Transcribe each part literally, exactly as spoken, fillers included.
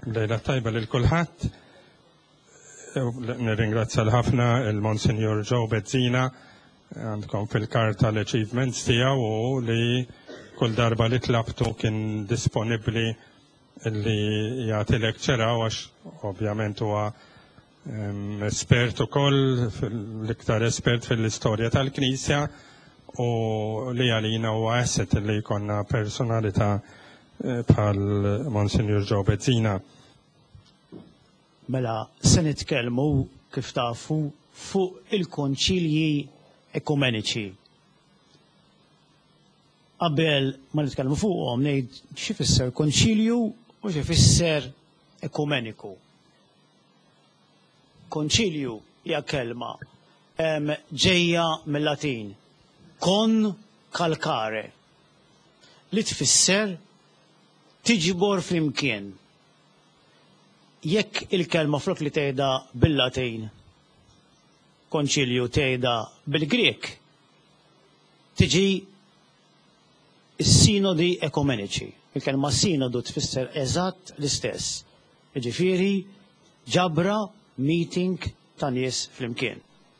Lejla tajba lil kulħadd. Nirringrazzja l-ħafna il-Monsignor Joe Bezzina għandkom fil-karta l-achievements tiegħu u li kull darba li tlabtu kien disponibbli li jagħti leċċera għax ovvjament huwa espert ukoll l-iktar espert fil-istorja tal-Knisja u li għalina huwa asset li jkollna personalità bħal Monsignor Joe Bezzina. Mela, se nitkellmu kif tafu fuq il-konċilji ekumeniċi. Qabel ma nitkellmu fuqhom ngħid xi fisser konċilju u xi fisser ekumeniku. Konċilju hija kelma ġejja mill-Latin kon calcare li tfisser tiġbor flimkien. Jekk il-kelma flok li tgħidha bil-Latin konċilju tgħidha bil-Grek tiġi s-sinodi ekumeniċi. Il-kelma sinodu tfisser eżatt l-istess. Jiġifieri ġabra meeting ta' nies flimkien.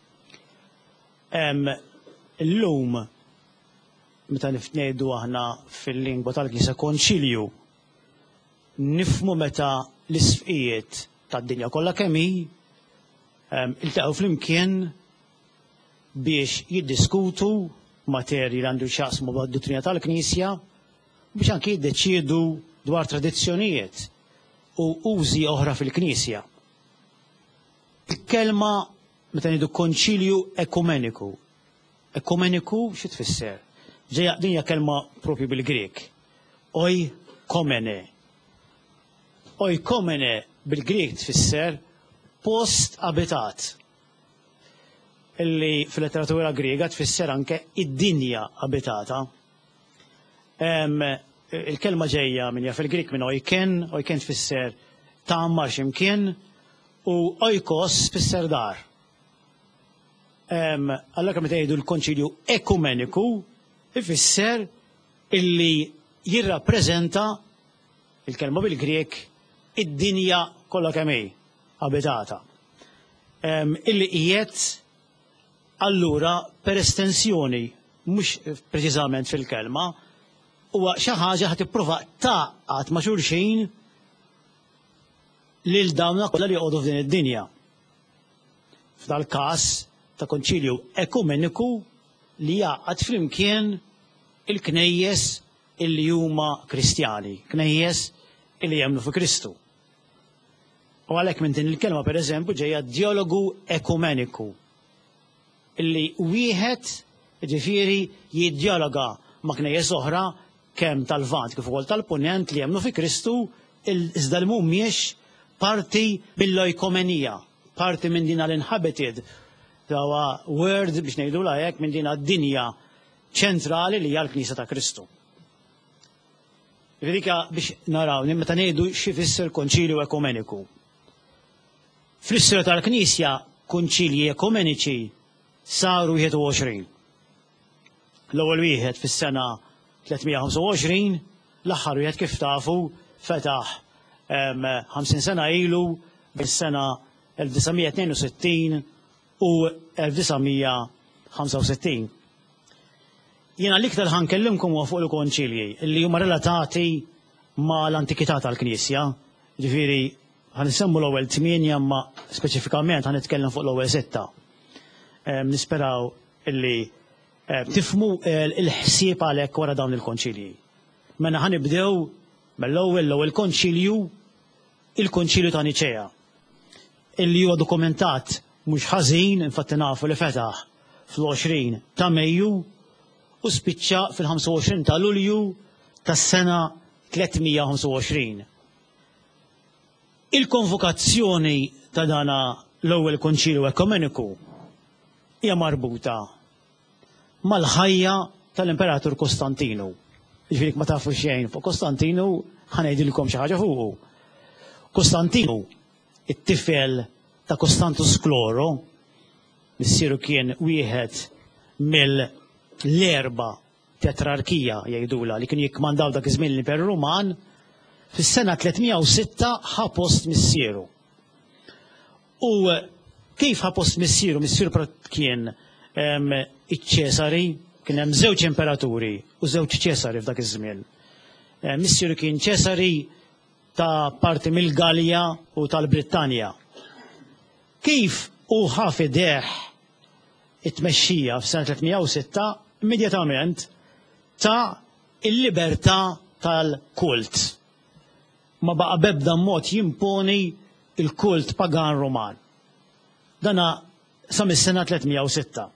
Illum meta ngħidu aħna fil-lingwa tal-Knisja konċilju nifhmu meta l-isfiqiet tad-dinja kollha kemm hi iltaqgħu flimkien biex jiddiskutu materji li għandu x'jaqsmu mad-dottrina tal-Knisja biex anke jiddeċiedu dwar tradizzjonijiet u użi oħra fil-Knisja. Il-kelma meta ngħidu konċilju ekumeniku. Ekumeniku xi tfisser? Ġejja din hija kelma propju bil-Grek. Oi komene. Oikomene bil-Grek tfisser post abitat. Illi fil-letteratura Griega tfisser anke id-dinja abitata. Il-kelma ġejja minn fil-Grek minn oiken, oiken tfisser tagħmmar x'imkien u oikos tfisser dar. Allora meta jgħidu l-konċilju ekumeniku ifisser illi jirrappreżenta il-kelma bil-Grek id-dinja kollha kemm hi abitata. Illi qiegħed allura per estensjoni mhux preċiżament fil-kelma huwa xi ħaġa ħad tipprova tgħaqqad ma' xulxin lil dawn kollha li jqogħdu f'din id-dinja. F'dal-każ ta' konċilju ekumeniku li jgħaqqad flimkien il-knejjes illi huma Kristjani, knejjes illi jemmnu fi Kristu. U għalhekk minn din il-kelma pereżempju ġejja dialogu ekumeniku illi wieħed ġifieri jiddialoga ma' knejjes oħra kemm tal-Lvant kif ukoll tal-Punent li jemmnu fi Kristu iżda li mhumiex parti mill-oikomenija, parti minn din l-inhabited dawa word biex ngħidulha hekk minn din d-dinja ċentrali li hija l-Knisja ta' Kristu. Vedika biex naraw, meta ngħidu xi fisser konċilju ekumeniku. Fl-istorja tal-Knisja konċilji ekumeniċi saru wieħed u għoxrin. L-ewwel wieħed fis-sena tlietmija ħamsa u għoxrin, l-aħħar wieħed kif tafu fetaħ ħamsin sena ilu bis-sena elf tisamija tnejn u sittin u elf tisamija ħamsa u sittin. Jiena l-iktar ħankellimkom huwa fuq il-konċilji li huma relatati ma' l-antikità tal-Knisja. Ġifieri ħanisemmu l-ewwel tminja ma speċifikament ħanitkellem fuq l-ewwel sitta. Nisperaw illi tifhmu il-ħsieb għalhekk wara dawn il-konċilji. Mela ħanibdew mill-ewwel l-ewwel konċilju il-Konċilju ta' Niċea illi huwa dokumentat mhux ħażin infatti nafu li fetaħ fl-għoxrin ta' Mejju u spiċċa fil-ħamsa u għoxrin ta' Lulju tas-sena tlietmija ħamsa u għoxrin. Il-konvokazzjoni ta' dana l-ewwel konċilju ekumeniku hija marbuta mal-ħajja tal-Imperatur Kostantinu. Jiġifieri ma tafu xejn fuq Kostantinu ħanejdilkom xi ħaġa fuqu. Kostantinu, it-tifel ta' Kostantus Kloro, missieru kien wieħed mill-erba' tetrarkija jgħidula li kienu jikkmandaw dak iż-żmien l-Imperu Ruman, fis-sena tlietmija u sitta ħa post missieru. U kif ħa post missieru, missieru kien iċ-Ċesari, kien hemm żewġ imperaturi u żewġ Ċesari f'dak iż-żmien. Missieru kien Ċesari ta' parti mill-Galja u tal-Brittanja. Kif u ħa fideħ it-tmexxija f'sena tlietmija u sitta immedjatament ta' il-libertà tal-kult. Ma baqa' bebda mod jimponi il-kult pagan Roman. Dana sa mis-sena tlietmija u sitta.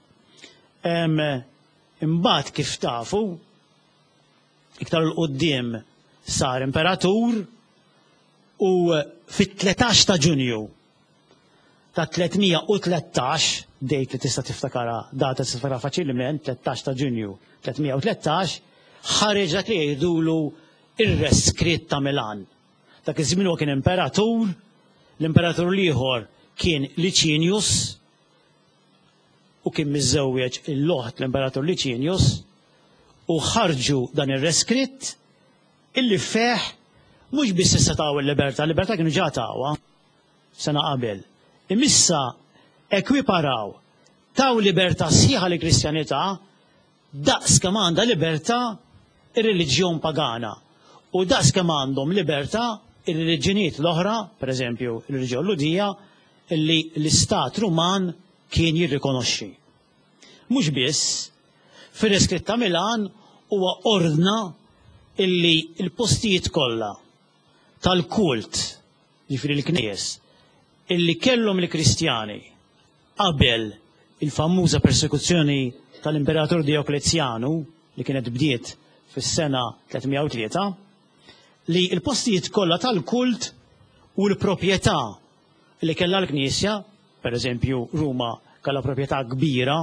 Imbagħad kif tafu iktar l-qoddim sar imperatur u fit-tletax ta' Ġunju ta' tlietmija u tlettax, dejt li tista' tiftakara data tiftakara faċilment, tletax ta' Ġunju tlietmija u tlettax, ħareġ dak li jgħidulu ir-reskritt ta' Milan. Dak iż-żmien huwa kien imperatur, l-imperatur l-ieħor kien Licinius u kien miżżewweġ il-loħt l-imperatur Licinius u ħarġu dan ir-reskritt illi feħ mhux biss issa taw il-libertà, l-libertà kienu ġa tawha sena qabel. Imissa ekwiparaw taw libertà sħiħa li kristjanità daqs kemm għandha libertà ir-reliġjon pagana u daqs kemm għandhom libertà ir-reliġjonijiet l-oħra, pereżempju ir-reliġjon Ludija, illi l-Istat Ruman kien jirrikonoxxi. Mhux biss, fir-reskritt ta' Milan huwa ordna illi l-postijiet kollha tal-kult, ġifieri l-knejjes, illi kellhom il-Kristjani qabel il-famuża persekuzzjoni tal-Imperatur Dioklezjanu li kienet bdiet fis-sena tlietmija u tlieta, li l-postijiet kollha tal-kult u l-proprjetà li kellha l-Knisja, pereżempju Ruma kellha proprjetà kbira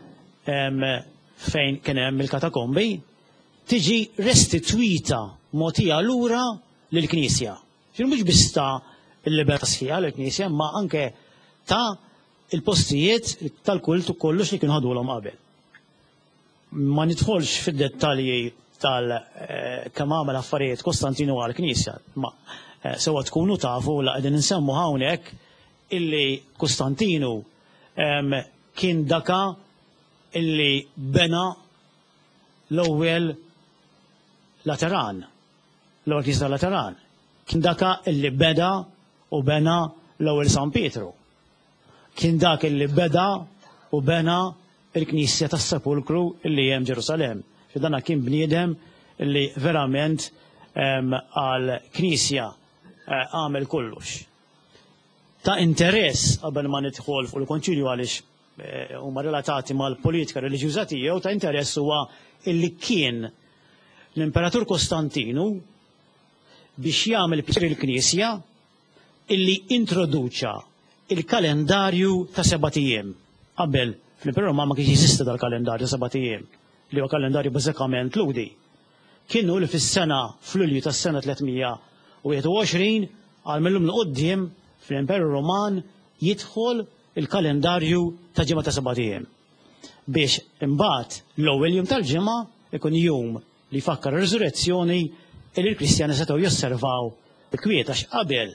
fejn kien hemm il-katakombi, tiġi restitwita mogħtija lura lill-Knisja. Ġifieri mhux biss ta' il-libertà sħiħa lill-Knisja, ma anke ta' il-postijiet tal-kult u kollox li kienu ħadulhom qabel. Ma nidħolx fid-dettalji tal-kemm għamel affarijiet Kostantinu għall-Knisja, ma sewwa tkunu tafu la qegħdin insemmu hawnhekk illi Kostantinu kien daka illi bena l-ewwel Lateran, l-ewwel Knisja Lateran. Kien daka illi beda u bena l-ewwel San Pietru. Kien dak illi beda u bena il-Knisja tas-Sepulkru illi hemm Ġerusalemm. Fidana kien bniedem illi verament għal Knisja għamel kollox. Ta' interess qabel ma nidħol fuq il-konċilju għaliex huma relatati mal-politika reliġjuża tiegħu, ta' interess huwa illi kien l-Imperatur Kostantinu biex jagħmel pjaċir il-Knisja illi introduċa il-kalendarju ta' seba' ijiem. Qabel fl-Imperu Roman ma kienx jeżisti dal-kalendarju ta' seba' ijiem li huwa kalendarju bażikament ludi. Kienu li fis-sena f'Lulju tas-sena tlietmija u wieħed u għoxrin għal millum l-qudiem fl-Imperu Roman jidħol il-kalendarju ta' ġimgħa ta' seba' ijiem. Biex imbagħad l-ewwel jum tal-ġimgħa ikun jum li jfakkar ir-riżurezzjoni li l-Kristjani setgħu josservaw il-kwiet għax qabel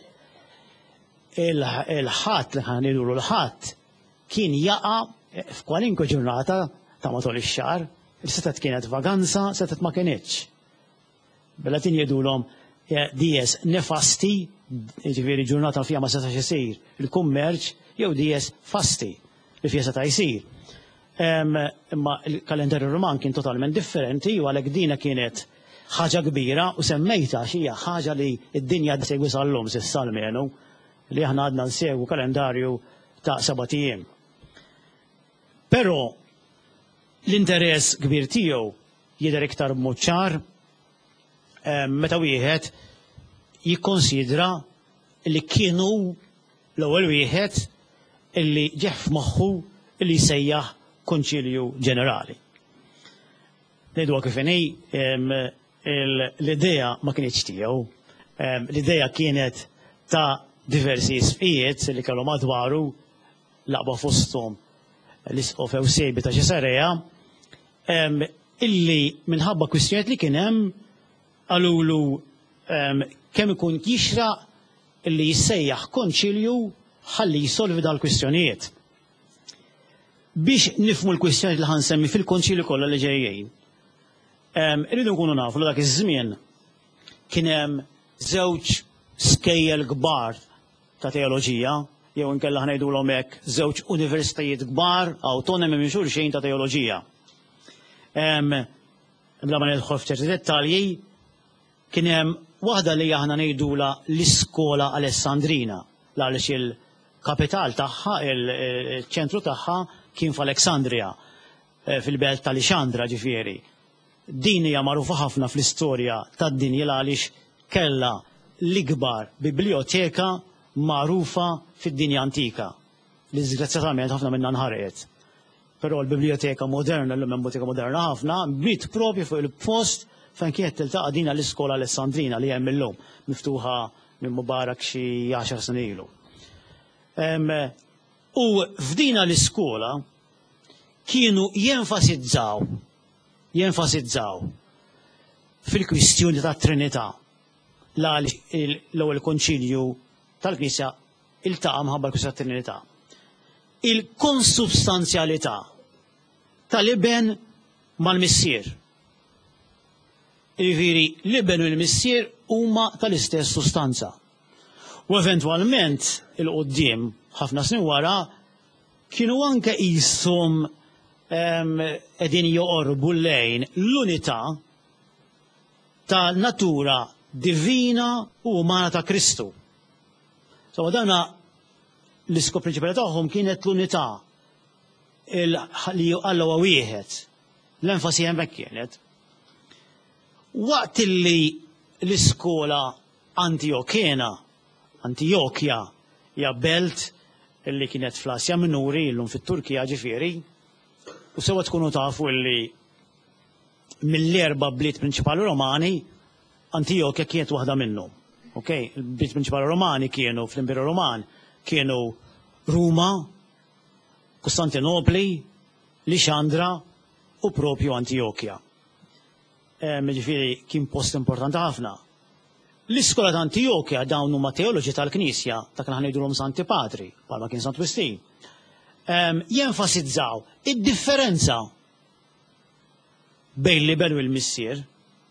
il-ħadd li ħanilulu l-ħadd kien jaqa' f'kwalinkwe ġurnata ta' matul ix-xahar, il-setet kienet vaganza, setet ma kienitx. Belatin jgħidulhom dies nefasti, ġifieri ġurnata fija ma setax isir il-kummerċ, jew dies fasti li fija seta' jsir. Imma il-kalendarju Roman kien totalment differenti u għalhekk dina kienet ħaġa kbira u semmejta xija ħaġa li d-dinja segwi sal-lum s'issa almenu li aħna għadna nsegwu kalendarju ta' seba' ijiem. Però l-interess kbir tiegħu jidher iktar b'mod ċar meta wieħed jikkonsidra li kienu l-ewwel wieħed illi ġeħ f'moħħu illi jsejjaħ Konċilju Ġenerali. Ngħiduha kif inhi l-idea ma kienx tiegħu. L-idea kienet ta' diversi sfijiet li kellhom madwaru laqba fosthom l-isqof Ewsejbi ta' Ċesarea illi minħabba kwistjonijiet li kien hemm għalulu kemm ikun jixraq illi jissejjaħ konċilju ħalli jsolvi dal-kwistjonijiet. Biex nifmu l-kwistjonijiet li ħansemmi fil-konċilju kollha li ġejjin, irridu nkunu nafu li dak iż-żmien kien hemm żewġ skejjel kbar ta' teoloġija, jew inkella ħnejdulhom hekk żewġ universitajiet kbar awtonomi minn xulxejn ta' teoloġija. Bla ma nidħol f'ċerti dettalji, kien hemm waħda li aħna ngħidula l-iskola Alessandrina, għaliex il-kapital tagħha, il-ċentru tagħha kien f'Aleksandrija, fil-belt ta' Alexandra ġifieri. Din hija magħrufa ħafna fl-istorja tad-dinja għaliex kellha l-ikbar biblioteka magħrufa fid-dinja antika. Li żgrazzjatament ħafna minnha nħarqet. Però l-biblioteka moderna, l-lum biblioteka moderna ħafna, bdiet propju fuq il-post fejn kienet tiltaqa' din l-iskola Alessandrina li hemm illum, miftuħa minn Mubarak xi għaxar snin ilu. U f'dina l-iskola kienu jenfasizzaw, jenfasizzaw fil-kwistjoni ta' Trinità l-ewwel konċilju tal-Knisja iltaqa' mħabba l-kwistjoni ta' Trinità. Il-konsubstanzjalità tal-iben mal-missier. Jiġifieri l-iben u l-missier huma tal-istess sustanza. U eventwalment il-qudiem ħafna snin wara kienu anke qishom qegħdin joqorbu lejn l-unità ta' natura divina u umana ta' Kristu. So dawna l-iskop prinċipali tagħhom kienet l-unità li Alla huwa wieħed. L-enfasi hemmhekk kienet. Waqt li l-iskola Antiochena, Antiochia, hija belt li kienet fl-Asja Minuri, llum fit-Turkija ġifieri, u sewa tkunu tafu li mill-erba' bliet prinċipali Romani, Antiochia kienet waħda minnhom. Okay? Il-bliet prinċipali Romani kienu fl-Imperu Roman kienu Ruma, Kostantinopli, Lixandra u propju Antiochia. Ġifieri kien post importanti ħafna. L-iskola ta' Antiochia dawn huma teoloġi tal-Knisja, ta' kien ħanejdulhom Santi Patri, bħalma kien Sant Wistin. Jenfasizzaw id-differenza bejn l-iben u l-missier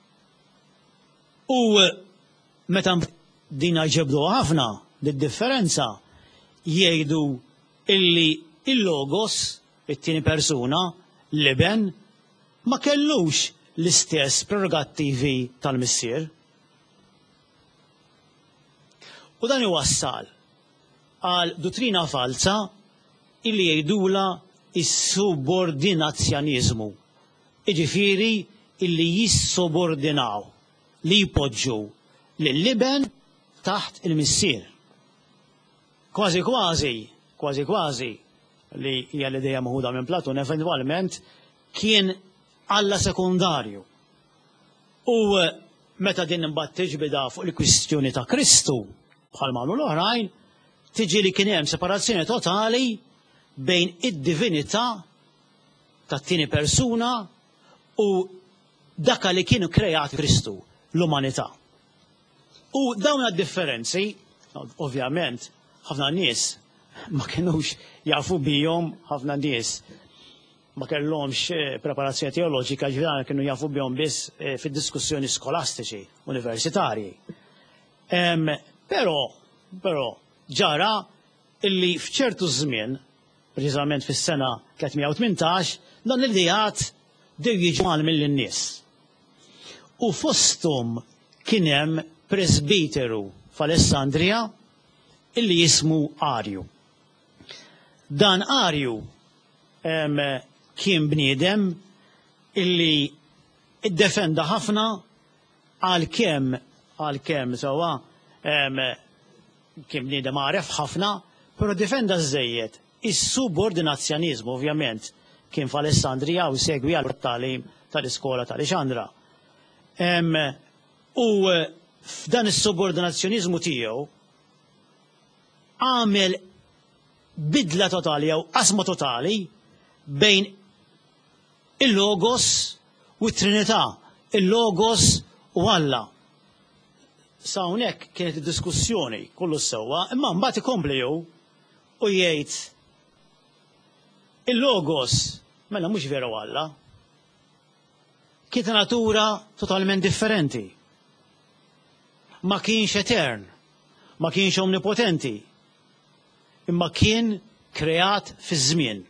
u meta din ġebdu ħafna d-differenza jgħidu illi il-logos, it-tieni persuna, l-iben, ma kellux l-istess prerogattivi tal-missier. U dan iwassal għal dottrina falsa illi jgħidula is-subordinazzjonizmu. Iġifieri illi jissubordinaw, li jpoġġu lill-liben taħt il-missier. Kważi kważi, kważi kważi li hija l-idea maħuda minn Platon eventwalment kien Alla sekundarju. U meta din imbagħad tiġbida fuq il-kwistjoni ta' Kristu bħal magħmlu l-oħrajn, tiġi li kien hemm separazzjoni totali bejn id-divinità tat-tieni persuna u dak li kienu krejat Kristu, l-umanità. U dawn id-differenzi, ovvjament, ħafna nies ma kinux jafu bihom, ħafna nies ma kellhomx preparazzjoni teoloġika, ġifieri kienu jafu bihom biss fid-diskussjoni skolastiċi, universitarji. Però, però ġara illi f'ċertu żmien, preċiżament fis-sena tlietmija u tmintax, dan l-idejat dew jiġu għal mill-nies. U fosthom kien hemm presbiteru f'Alessandrija illi jismu Arju. Dan Arju kien bniedem illi iddefenda ħafna għal-kemm għal-kemm sewwa kien bniedem għaref ħafna, però defenda żejjed is-subordinazzjonizmu ovvjament kien f'Alessandrija u segwi għal-talim tal-iskola tal-Alexandra. U f'dan is-subordinazzjonizmu tiegħu għamel bidla totali jew qasma totali bejn il-Logos u t-Trinità, il-Logos u Alla. sa hawnhekk kienet id-diskussjoni kollu sewwa, imma mbagħad ikompli hu u jgħid il-logos mela mhux veru Alla. Kien ta' natura totalment differenti. Ma kienx etern, ma kienx omnipotenti, imma kien kreat fi żmien.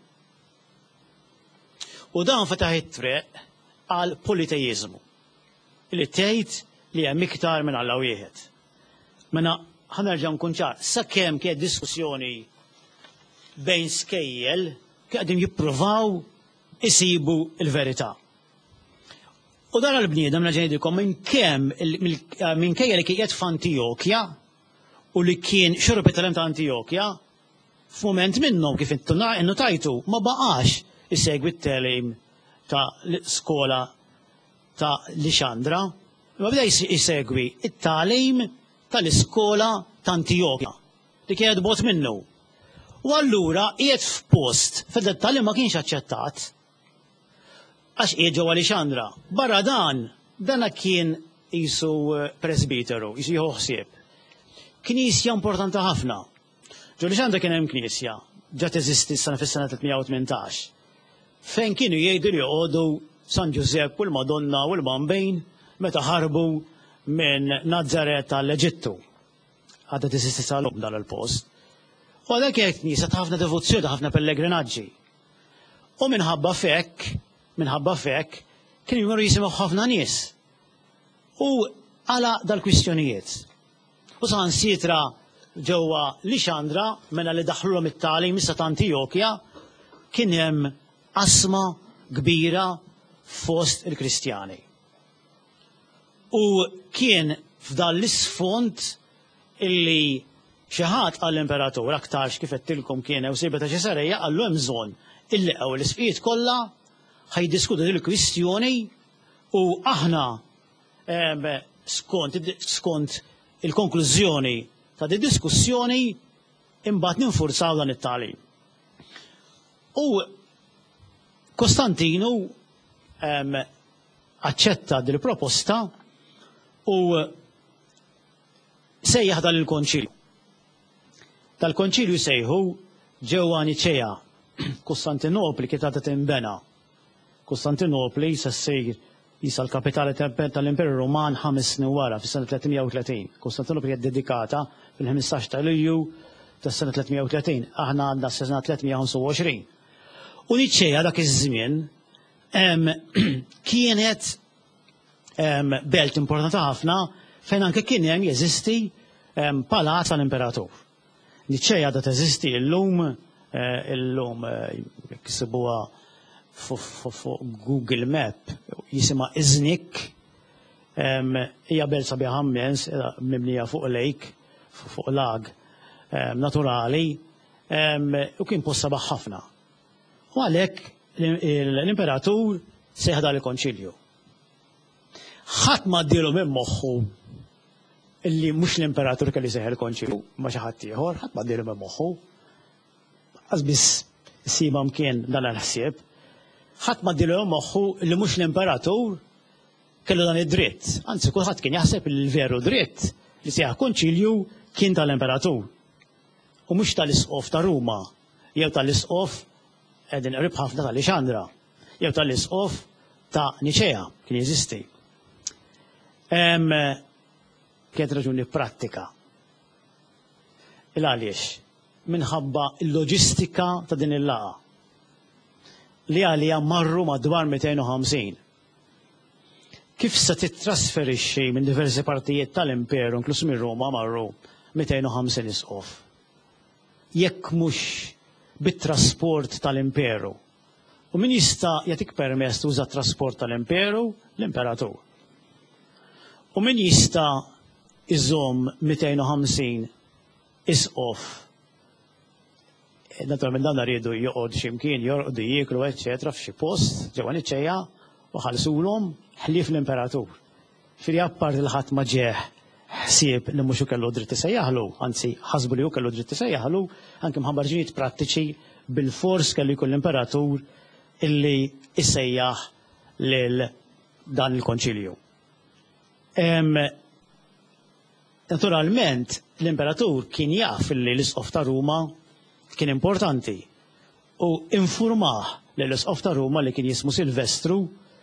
U dan fetaħ it-triq għal politejiżmu li tgħid li hemm iktar minn Alla wieħed. Mela ħanerġa' nkun ċar, sakemm kienet diskussjoni bejn skejjel qegħdin jippruvaw isibu l-verità. U dan għall-bniedem naġa ngħidilkom minn kemm minkejja li kien qiegħed f'Antjokja u li kien xorb it-telem ta' Antjokja, f'mument minnhom kif innotajtu ma baqax isegwi t-telem ta' l-skola ta' Lixandra, ma bda jisegwi it-talim tal-iskola ta' Antjokja li kienet bot minnu. U allura qiegħed f'post fid-dettalji ma kienx aċċettat għax qiegħed ġewwa Lixandra. Barra dan, dan kien qisu presbiteru, qisu jieħu ħsieb. Knisja importanti ħafna. Ġo Lixandra kien hemm knisja, ġa teżisti s-sena fis-sena tlietmija u tmintax. Fejn kienu jgħidu li joqogħdu San Giuseppe u l-Madonna u l-Bambejn meta ħarbu minn Nazaret tal-Eġittu. Għadha teżisti sal-lum dan il-post. U għalhekk kienet knisja ta' ħafna devozzjoni, ta' ħafna pellegrinaġġi. U minħabba fekk, minħabba fekk, kien jmorru jisimgħu ħafna nies. U għala dal-kwistjonijiet. U saħansitra ġewwa Lixandra mela li daħħluhom it-tagħlim issa ta' Antjokja kien hemm qasma kbira fost il-Kristjani. U kien f'dan l-isfond illi xi ħadd għall-imperatur aktarx kif qedtilkom kien hemm sirba ta' Ċesarejja qallu hemm bżonn illi qew l-isqijiet kollha ħajdiskutu din il-kwistjoni u aħna skont skont il-konklużjoni ta' di diskussjoni imbagħad ninfurzaw dan it-tagħlim. U Kostantinu aċċetta din il-proposta u sejjaħ dan il-konċilju. Tal-konċilju sejħu ġewwa Niċea, Kostantinopli kienet għadha tinbena. Kostantinopli se ssir jisa l-kapitali tal-Imperu Roman ħames snin wara fis-sena tlietmija u tletin. Kostantinopli kienet dedikata fil-ħamistax ta' Lulju tas-sena tlietmija u tletin. Aħna għandna s-sena tlietmija u ħamsa u għoxrin. U Niċea dak iż-żmien kienet belt importanti ħafna fejn anke kien hemm jeżisti palazz tal-Imperatur. Niċea da teżisti llum illum jekk isibuha fuq Google Map jisimha Iznik, hija belt sabiħa ħammens mibnija fuq lejk, fuq lag naturali u kien post sabaħ ħafna. U għalhekk l-Imperatur seħda l-konċilju. Ħadd ma ddielu minn moħħu illi mhux l-Imperatur kelli seħħ il-konċilju ma xi ħadd ieħor, ħadd ma ddielu minn moħħu. Qasbiss sibam kien dan l-ħsieb. Ħadd ma ddielu minn moħħu li mhux l-Imperatur kellu dan id-dritt. Anzi kulħadd kien jaħseb li l-veru dritt li seħħ konċilju kien tal-Imperatur. U mhux tal-Isqof ta' Ruma, jew tal-Isqof qegħdin qrib ħafna ta' Lixandra, jew tal-Isqof ta' Niċea kien jeżisti. Kienet raġuni prattika. Il-għaliex minħabba l-loġistika ta' din il-laqa li għalija marru madwar mئتين وخمسين. Kif se titrasferixxi minn diversi partijiet tal-Imperu, inkluż minn Ruma marru مئتين وخمسين isqof. Jekk mhux bit-trasport tal-Imperu. U min jista' jagħtik permess tuża t-trasport tal-Imperu? L-Imperatur. U min jista' iżomm مئتين وخمسين isqof. Naturalment dan rridu joqgħod x'imkien jorqdu jieklu eċċetera f'xi post ġewwa Niċċeja u ħallsulhom ħlief l-Imperatur. Firja apparti li ħadd ma ġeħ ħsieb li mhux kellu dritt isejjaħlu, anzi ħasbu li hu kellu dritt isejjaħlu, anke mħabbarġijiet prattiċi bil-fors kellu jkun l-Imperatur illi issejjaħ lil dan il-konċilju. naturalment l-imperatur kien jaf li l-Isqof ta' Ruma kien importanti u infurmah li l-Isqof ta' Ruma li kien jismu Silvestru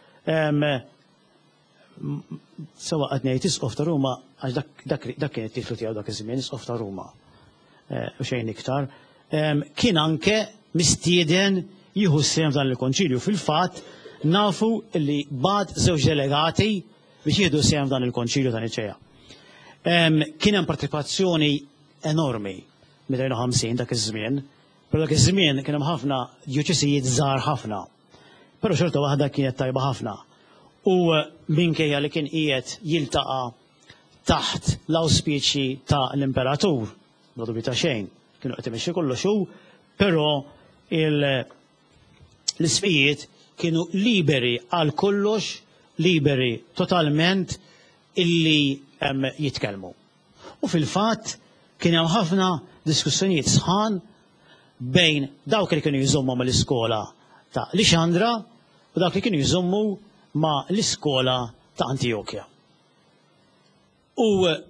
sewa qed ngħid Isqof ta' Ruma għax dak kien it-tiflu tiegħu dak iż-żmien Isqof ta' Ruma u xejn iktar kien anke mistieden jieħu sehem dan il-konċilju. Fil-fatt nafu li bad żewġ delegati biex jieħdu sehem dan il-konċilju ta' Niċea. Kien hemm partiċipazzjoni enormi mid-erba' ħamsin dak iż-żmien, però dak iż-żmien kien hemm ħafna djuċisijiet żgħar ħafna, però xorta waħda kienet tajba ħafna. U minkejja li kien qiegħed jiltaqa' taħt l-awspiċi ta' l-imperatur, bla dubju ta' xejn, kienu qed imexxi kollox hu, però l-isfijiet kienu liberi għal kollox, liberi totalment illi jitkellmu. U fil-fatt kien hemm ħafna diskussjonijiet sħan bejn dawk li kienu jżommu mal-iskola ta' Lixandra u dawk li kienu jżommu ma' l-iskola ta' Antiochia. U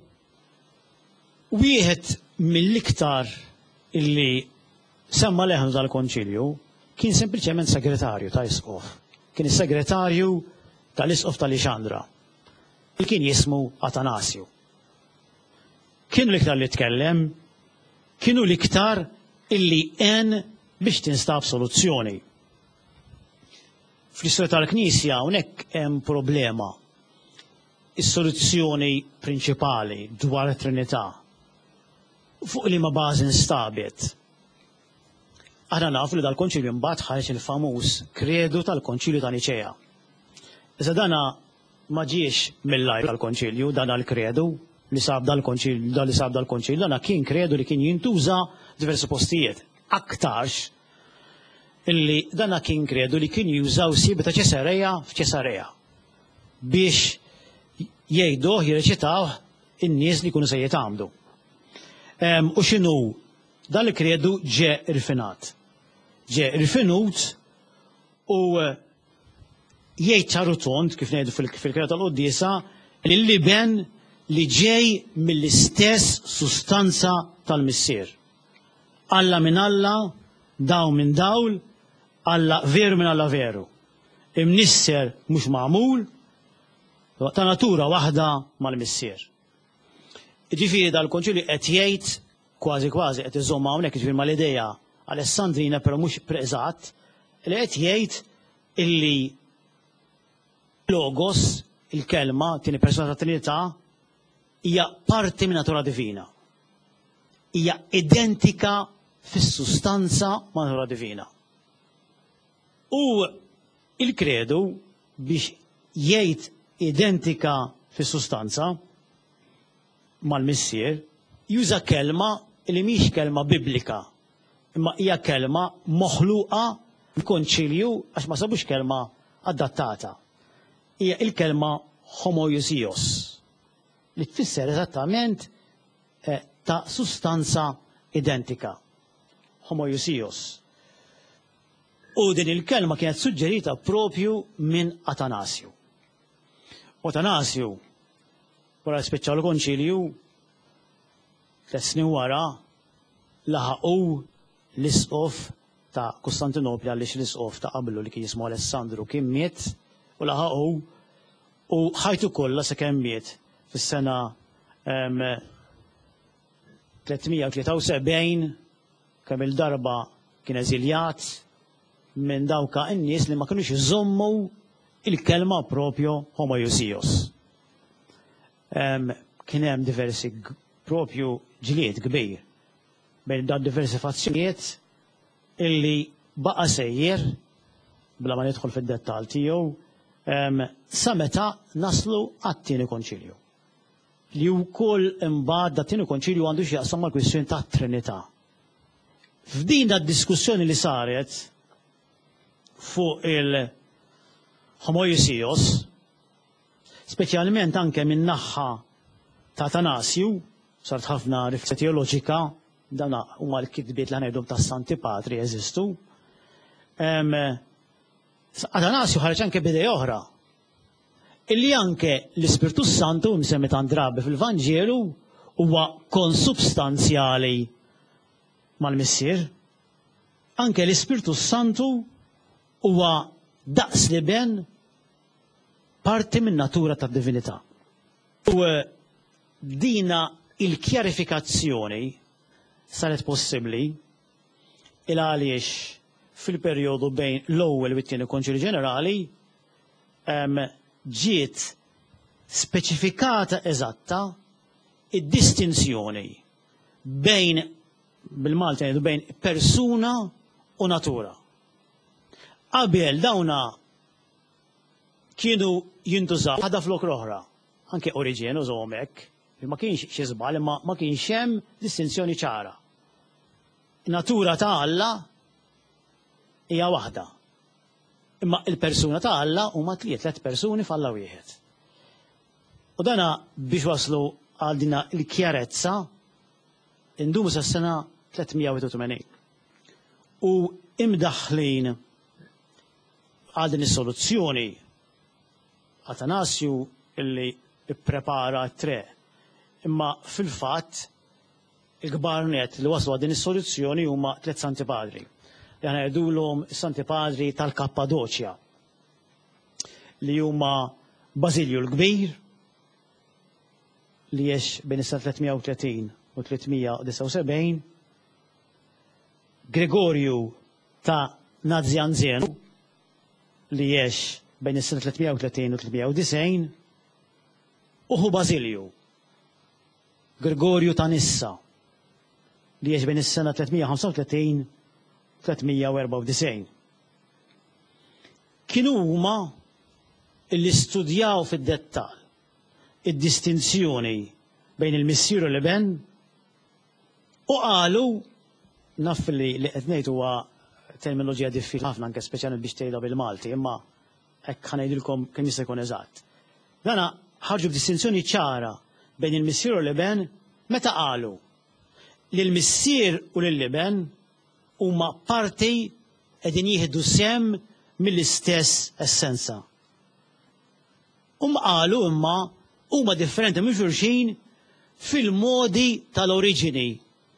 wieħed mill-iktar illi semma leħnu tal-konċilju kien sempliċement segretarju ta' Isqof. Kien is-segretarju tal-Isqof ta' Lixandra. Il kien jismu Atanasju. Kienu l-iktar li tkellem, kienu l-iktar illi en biex tinstab soluzzjoni. Fl-istoria tal-Knisja hawnhekk hemm problema. Is-soluzzjoni prinċipali dwar it-Trinità fuq li ma bażi nstabet. Aħna nafu li dal-konċilju mbagħad ħareġ il-famuż kredu tal-Konċilju ta' Niċea. Iżda dana ma ġiex mill-lajr tal-konċilju, dan l-kredu li sab dal-konċilju, dan li sab dal-konċilju, dana kien kredu li kien jintuża diversi postijiet. Aktarx illi dana kien kredu li kien jużaw sib ta' Ċesareja f'Ċesareja biex jgħiduh jirreċitaw in-nies li jkunu se jitgħamdu. U x'inhu dan il-kredu ġie irfinat. Ġie irfinut u jgħid ċaru tont kif ngħidu fil-kredu tal-Qudiesa li l-liben li ġej mill-istess sustanza tal-missier. Alla minn Alla, daw minn dawl, Alla veru minn Alla veru. Imnisser mhux magħmul ta' natura waħda mal-missier. Ġifieri dal-konċilju qed jgħid kważi kważi qed iżomm hawnhekk ġifieri mal-idea Alessandrina però mhux preżatt li qed jgħid illi Logos, il-kelma, tieni persuna ta' Trinità, hija parti minn natura divina. Hija identika fis-sustanza ma' natura divina. U il-kredu biex jgħid identika fis-sustanza mal-missier juża kelma li mhix kelma biblika, imma hija kelma moħluqa f'konċilju għax ma sabux kelma adattata. Hija il-kelma homoiousios li tfisser eżattament ta' sustanza identika. Homoiousios. U din il-kelma kienet suġġerita propju minn Atanasju. Atanasju, wara speċjal konċilju, tliet snin wara, laħaqu l-Isqof ta' Kostantinopla għaliex l-Isqof ta' qablu li kien jismu Alessandru kien miet u laħaqu u ħajtu kollha sakemm miet fis-sena tlietmija tlieta u sebgħin kemm il-darba kien eżiljat minn dawka n-nies li ma kinux iżommu il-kelma propju homoiousios. Kien hemm diversi propju ġlied kbir bejn dan diversi fazzjonijiet illi baqa' sejjer bla ma nidħol fid-dettall tiegħu sa meta naslu għat-tieni konċilju. Li wkoll imbagħad dat-tieni konċilju għandu x'jaqsam mal-kwistjoni tat-Trinità. F'din id-diskussjoni li saret fuq il-homoiousios, speċjalment anke min-naħa ta' Atanasju, sart ħafna riflessjoni teoloġika, dawn huma l-kitbiet li ngħidhom tas-Santi Patri jeżistu. Atanasju ħareġ anke b'idea oħra, illi anke l-Ispirtu Santu msemmet għand Rabbi fil-Vanġelu huwa konsubstanzjali mal-Missier, anke l-Ispirtu Santu huwa daqs li ben parti minn natura tad-divinità. U dina il-kjarifikazzjoni saret possibbli il għaliex fil-perjodu bejn l-ewwel u t-tieni Konċilju Ġenerali ġiet speċifikata eżatta id-distinzjoni bejn bil-Malta jgħidu bejn persuna u natura. Qabel dawna kienu jintużaw ħadha flok l-oħra, anke Oriġen użawhom hekk, ma kienx xi żball imma ma kienx hemm distinzjoni ċara. Natura ta' Alla hija waħda. Imma il-persuna ta' Alla huma tliet tliet persuni f'Alla wieħed. U dana biex waslu għal dina l-kjarezza indumu sas-sena tlietmija u tmaniin. U imdaħħlin għal din is-soluzzjoni Atanasju illi ipprepara t-tre. Imma fil-fatt il-kbar net li waslu għal din is-soluzzjoni huma tliet Santi Padri. Li aħna jgħidulhom is-Santi Padri tal-Kappadoċja li huma Basilju l-Kbir li jgħix bejn is-sena tlietmija u tletin u tlietmija u disa' u sebgħin, Gregorju ta' Nazianzenu li jgħix bejn is-sena tlietmija u tletin u tlietmija u disgħin, uħu Basilju, Gregorju ta' Nissa li jgħix bejn is-sena tlietmija u ħamsa u tletin u tlietmija u erba' u disgħin. Kienu huma illi studjaw fid-dettall id-distinzjoni bejn il-Missier u l-Iben u qalu naf li li qed ngħid huwa terminoloġija diffiċli ħafna anke speċjalment biex tgħidha bil-Malti, imma hekk ħanejdilkom kemm jista' jkun eżatt. Dana ħarġu b'distinzjoni ċara bejn il-Missier u l-Iben meta qalu li l-Missier u l-Iben huma parti qegħdin jieħdu sem mill-istess essenza. Huma qalu imma huma differenti minn xulxin fil-modi tal-oriġini.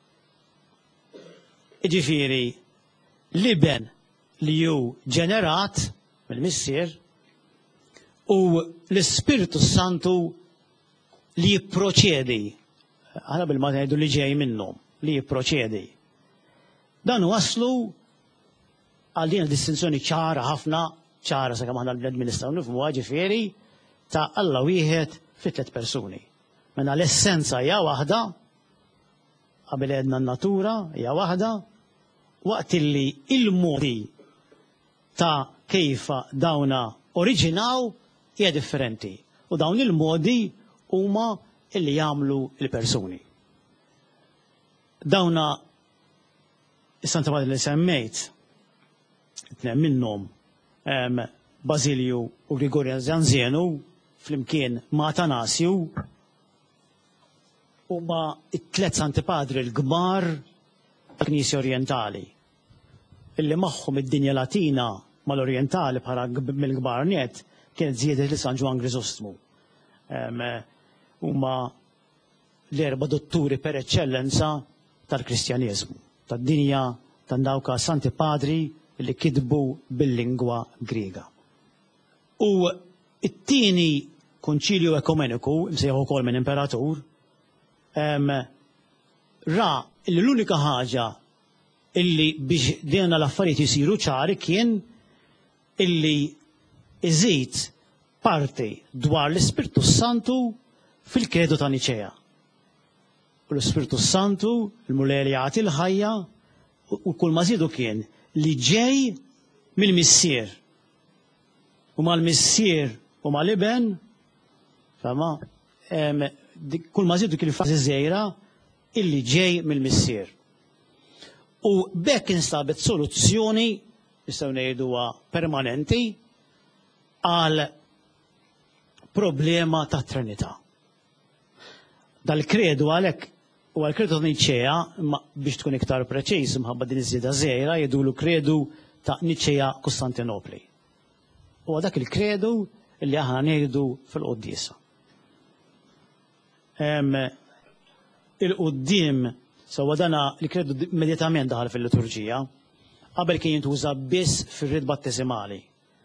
Jiġifieri l-Iben li hu ġenerat mill-Missier u l-Ispiritu Santu li jipproċedi. Aħna bil-Malta ngħidu li ġej minnhom, li jipproċedi. Dan waslu għal din distinzjoni ċara ħafna, ċara sakemm aħna l-bnedmin nistgħu nifhmuha ġifieri ta' Alla wieħed fi tliet persuni. Mela l-essenza hija waħda, qabel għedna n-natura hija waħda, waqt illi il-modi ta' kejfa dawna oriġinaw hija differenti. U dawn il-modi huma illi jagħmlu l-persuni. Dawna is-Santa Padri li semmejt, tnejn minnhom Basilju u Grigorju Nazianzenu flimkien ma' Atanasju huma t-tliet Santi Padri l-kbar tal-Knisja Orjentali illi magħhom id-dinja Latina mal-Orjentali bħala mill-kbar net kienet żiedet li San Ġwan Griżostmu. Huma l-erba' dotturi per eċċellenza tal-Kristjaneżmu, tad-dinja tan dawk Santi Padri li kitbu bil-lingwa Griega. U it-tieni Konċilju Ekumeniku, msejħu wkoll minn Imperatur, ra illi l-unika ħaġa illi biex dina l-affarijiet jisiru ċari kien illi iżid parti dwar l-Ispirtu Santu fil-kredu ta' Niċea. U l-Ispirtu Santu, il-mulej li jagħti l-ħajja, u kull ma żiedu kien li ġej mill-Missier. U mal-Missier u mal-Iben, fama, kull ma żiedu kien fażi żgħira illi ġej mill-Missier. U bekk instabet soluzzjoni, nistgħu ngħiduha permanenti, għal problema ta' Trinità. Dal-kredu għalhekk u għal-kredu ta' Niċea, biex tkun iktar preċiż imħabba din iż-żieda żgħira jgħidulu kredu ta' Niċea Kostantinopli. U dak il-kredu li aħna ngħidu fil-Qudiesa. il-qudiem sewwa dana li kredu immedjatament daħal fil-liturġija, qabel kien jintuża biss fir-rid battesimali.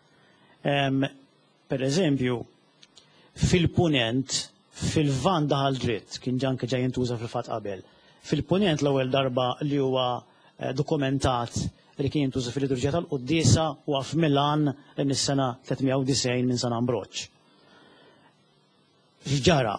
Per eżempju, fil-punent, fil-van daħal dritt, kien ġanke ġej jintuża fil-fatt qabel. Fil-punent l-ewwel darba li huwa dokumentat li kien jintuża fil-liturġija tal-Qudiesa huwa f'Milan mis-sena tlietmija u disgħin minn San Ambroċ. X'ġara?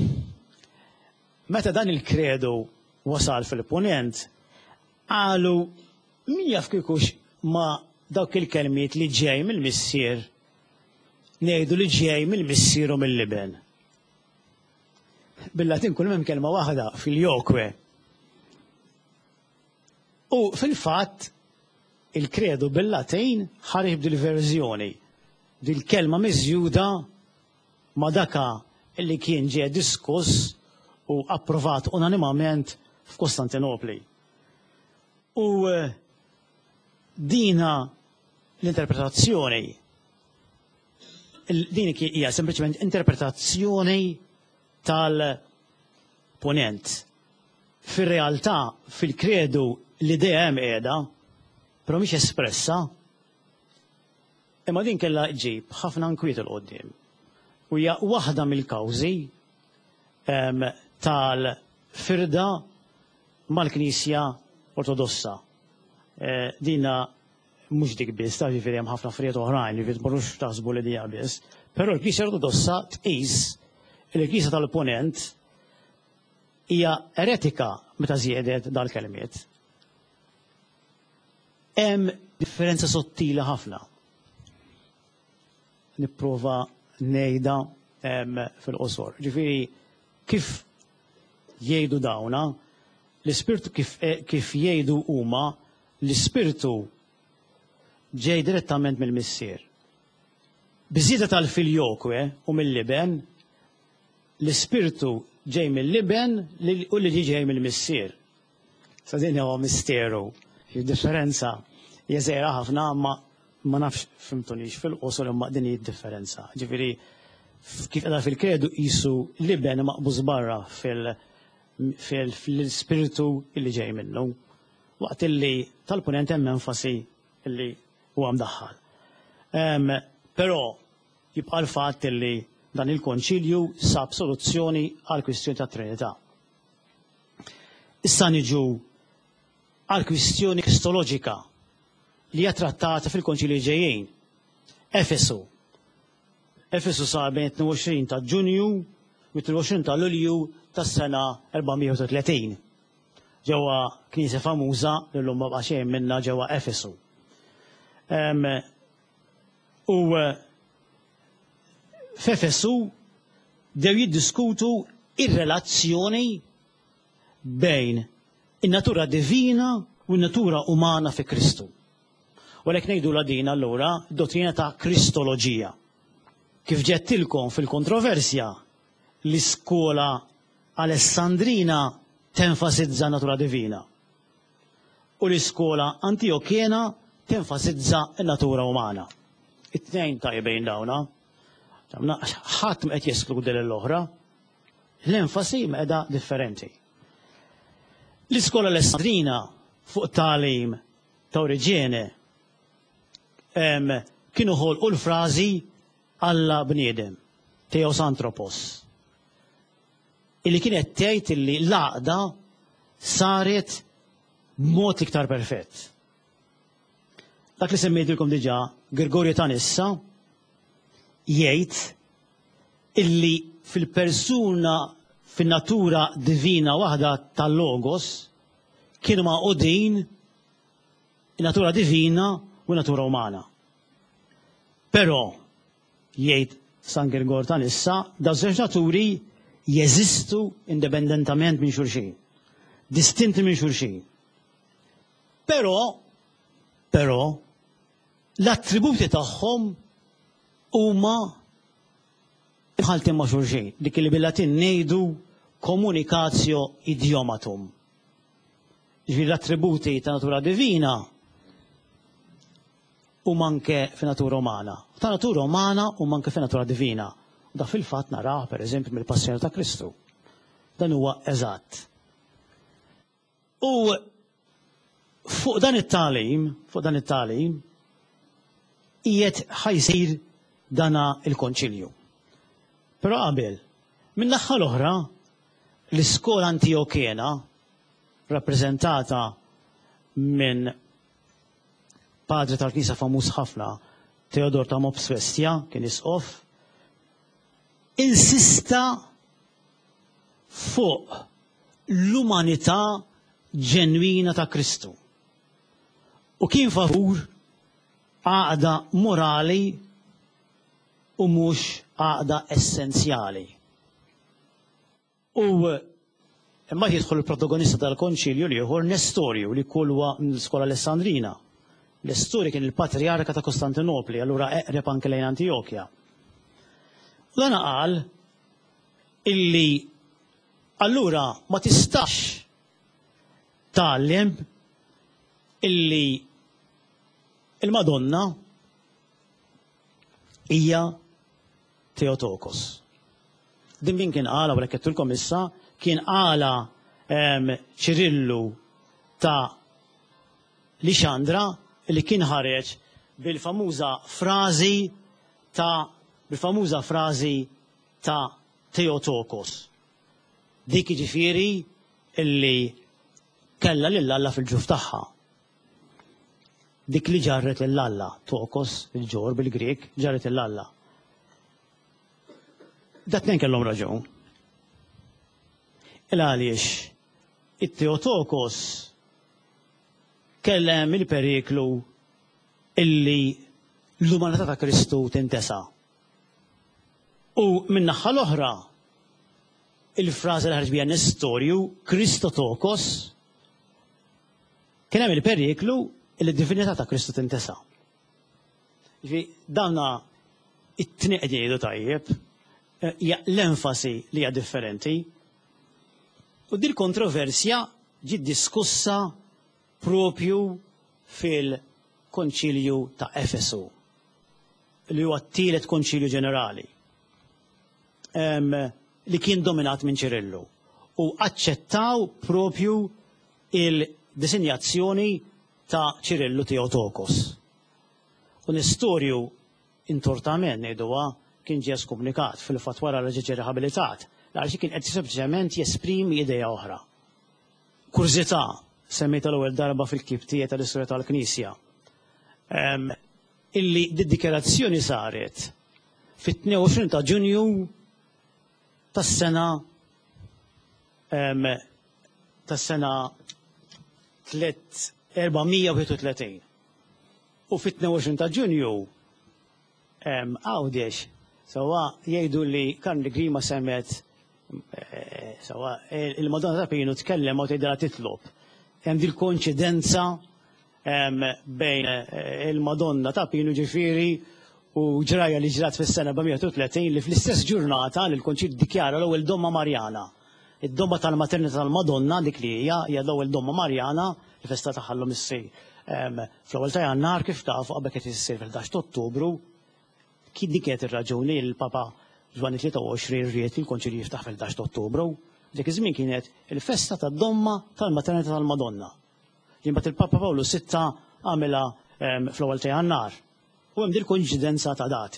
Meta dan il-kredu wasal fil-punent, qalu min jaf kieku ma dawk il-kelmiet li ġej mill-missier ngħidu li ġej mill-missier u mill-liben. Bil-Latin kull hemm kelma waħda fil-jokwe. U fil-fatt il-kredu bil-Latin ħarib dil-verżjoni, dil-kelma miżjuda ma daka illi kien ġie diskuss u approvat unanimament f'Kostantinopli. U dina l-interpretazzjoni, din hija sempliċement interpretazzjoni tal-ponent. Fir-realtà, fil-kredu l-idea hemm qiegħda, però mhix espressa, imma din kellha ġib ħafna nkwiet il qoddim. U hija waħda mill-kawżi tal-firda mal-Knisja Ortodossa. Dina mhux dik biss, ta' ġifieri hemm ħafna affarijiet oħrajn li tmorrux taħsbu li dija biss, però l-Knisja Ortodossa tqis il-Knisja tal-Punent hija eretika meta żiedet dal-kelmiet. Hemm differenza sottili ħafna. Nipprova ngħidha fil-qosor. Ġifieri kif jgħidu dawna, l-ispirtu kif, kif jgħidu huma, l-ispirtu ġej direttament mill-missier. Biżieda tal-filjokwe u mill-liben, l-ispirtu ġej mill-liben u li ġej mill-missier. Sa din huwa misteru. Differenza jeżera ħafna, ma ma nafx fimtunix fil-qosor imma din hi differenza. Ġifieri kif qiegħda fil-kredu qisu liben maqbuż barra fil-spiritu illi ġej minnu. Waqt illi tal-punent hemm enfasi illi huwa mdaħħal. Però jibqa' l-fatt illi dan il-konċilju sab soluzzjoni għall kwistjoni tat-Trinità. Issa niġu għal kwistjoni kristoloġika li hija trattata fil-konċilji ġejjin. Efesu. Efesu sar bejn tnejn u għoxrin ta' Ġunju u tnejn u għoxrin ta' Lulju tas-sena erba'mija u tletin. Ġewwa knisja famuża li llum ma baqa' xejn minnha ġewwa Efesu. U f'Efesu dew jiddiskutu ir-relazzjoni bejn in-natura divina u n-natura umana fi Kristu. U għalhekk ngħidu la din allura dottrina ta' kristoloġija. Kif ġettilkom fil-kontroversja l-iskola Alessandrina tenfasizza natura divina. U l-iskola Antiokjena tenfasizza n-natura umana. It-tnejn tajbejn dawna. Ħadd qed jeskludi l-oħra. L-enfasi qiegħda differenti. L-iskola Alessandrina fuq talim ta' Oriġene kienu ħolqu l-frażi Alla bniedem, Theos Anthropos, illi kienet tgħid illi l-għaqda saret b'mod iktar perfett. Dak li semmejtilkom diġà Grigorju ta' Nissa jgħid illi fil-persuna fin-natura divina waħda tal-Logos kienu maqudin in-natura divina u natura umana. Però jgħid San Grigor ta' Nissa dawn żewġ naturi jeżistu indipendentament minn xulxin, distinti minn xulxin. Però però l-attributi tagħhom huma bħaltin ma' xulxin, dik li bil-Latin ngħidu communicatio idiomatum. Ġifieri l-attributi ta' natura divina u manke fi natura umana. Ta' natura umana u manke fi natura divina. Da fil-fatt naraw pereżempju mill-passjoni ta' Kristu. Dan huwa eżatt. U fuq dan it-talim, fuq dan it-talim, qiegħed ħajsir dana il-konċilju. Però qabel, min-naħa l-oħra, l-iskola Antiokiena, rappreżentata minn padre tal-Knisja famuż ħafna, Teodor ta' Mopsvestja, kien isqof, insista fuq l-umanità ġenwina ta' Kristu. U kien favur għaqda morali u mhux għaqda essenzjali. U imma jidħol il-protagonista tal-konċilju li ieħor Nestorju li kulwa l-Skola Alessandrina. Nestorju kien il-patriarka ta' Kostantinopli, allura eqreb anke lejn Antiokia. U dan qal illi allura ma tistax tgħallem illi il-Madonna hija Theotokos. Din min kien qala wara kettilkom issa kien qala Ċirillu ta' Lixandra li kien ħareġ bil-famuża frażi ta' bil-famuża frażi ta' Theotokos. Dik jiġifieri illi kellha lil Alla fil-ġuf tagħha. Dik li ġarret lil Alla, Tokos il-ġor bil-Grek, ġarret lil Alla. Dat-tnejn kellhom raġun. Il għaliex it-Theotokos kellem il-periklu illi l-umanità ta' Kristu tintesa'. U min-naħa l-oħra il-frażi li ħarġ biha Nestorju, Kristotokos, kien hemm il-periklu illi d-divinità ta' Kristu tintesa'. Ġifi dawna it-tnieq jgħidu tajjeb, hija l-enfasi li hija differenti. U din kontroversja ġiet diskussa propju fil-Konċilju ta' Efesu, li huwa t-tielet konċilju ġenerali, li kien dominat minn Ċirillu. U aċċettaw propju il-desinjazzjoni ta' Ċirillu Theotokos. U Nestorju intortament ngħiduha kien ġie skomunikat fil-fatt wara li ġie rehabilitat, għaliex kien qed sempliċement jesprimi idea oħra. Kurżità semmejta l-ewwel darba fil-ktieb tiegħi tal-Istorja tal-Knisja. Illi d-dikjarazzjoni saret fit-tnejn u għoxrin ta' Ġunju tas-sena tas-sena erba'mija u wieħed u tletin. U fit-tnejn u għoxrin ta' Ġunju għawdex sawa jgħidu li Karl Grima semmet sawa il-Madonna ta' Pinu tkellem u tgħidilha titlob. Hemm din konċidenza bejn il-Madonna ta' Pinu ġifieri u ġraja li ġrat fis-sena erba'mija u tletin li fl-istess ġurnata li l-Konċil ddikjara l-ewwel domma Marjana. Id-domma tal-maternità tal-Madonna dik li hija hija l-ewwel domma Marjana li festa taħallhom issir fl-ewwel ta' Jannar kif tafu qabel qed issir fil-ħdax ta' Ottubru. Kien dik kienet ir-raġuni li l-Papa Ġwan it-tlieta u għoxrin ried il-Konċilju jiftaħ fil-ħdax ta' Ottubru. Dik iż-żmien kienet il-festa tad-domma tal-maternità tal-Madonna. Imbagħad il-Papa Pawlu sitta għamilha fl-ewwel ta' Jannar. U hemm din koinċidenza ta' dati.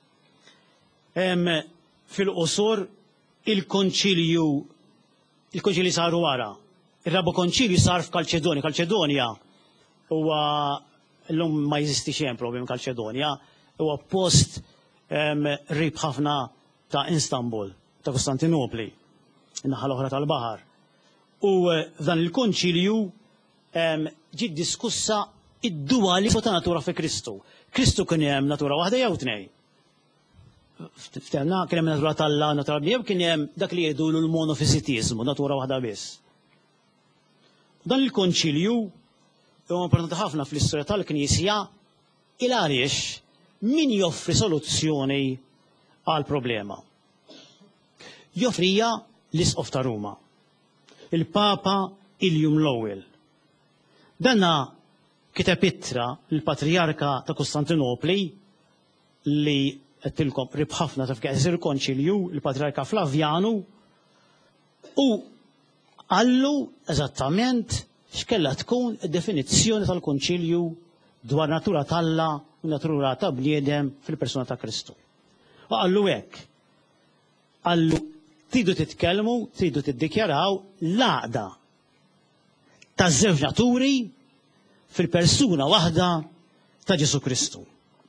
Fil-qosor il-konċilju il-konċilji saru wara. Ir-raba konċilju sar f'Kalċedonja. Kalċedonja huwa llum ma jeżistix hemm problem Kalċedonja, huwa post rib ħafna ta' Istanbul, ta' Kostantinopli, in-naħa l-oħra tal-baħar. U dan il-konċilju ġiet diskussa id-dualità ta' natura fi Kristu. Kristu kien hemm natura waħda jew tnejn. Ftemna kien hemm natura tal-Alla, natura bnejn, kien hemm dak li jgħidulu l-monofisitiżmu, natura waħda biss. Dan il-konċilju huwa importanti ħafna fl-istorja tal-Knisja il għaliex min joffri soluzzjoni għal problema. Joffrija l-Isqof ta' Ruma, il-Papa Iljum l-ewwel. Danna kiteb ittra l-Patriarka ta' Kostantinopli li qedtilkom rib ħafna ta' f'kien isir konċilju, il-Patriarka Flavjanu, u għallu eżattament x'kellha tkun id-definizzjoni tal-Kunċilju dwar natura tal-Alla u natura ta' bniedem fil-persuna ta' Kristu. U qallu hekk. Qallu tridu titkellmu, tridu tiddikjaraw l-għaqda ta' żewġ naturi fil-persuna waħda ta' Ġesu Kristu.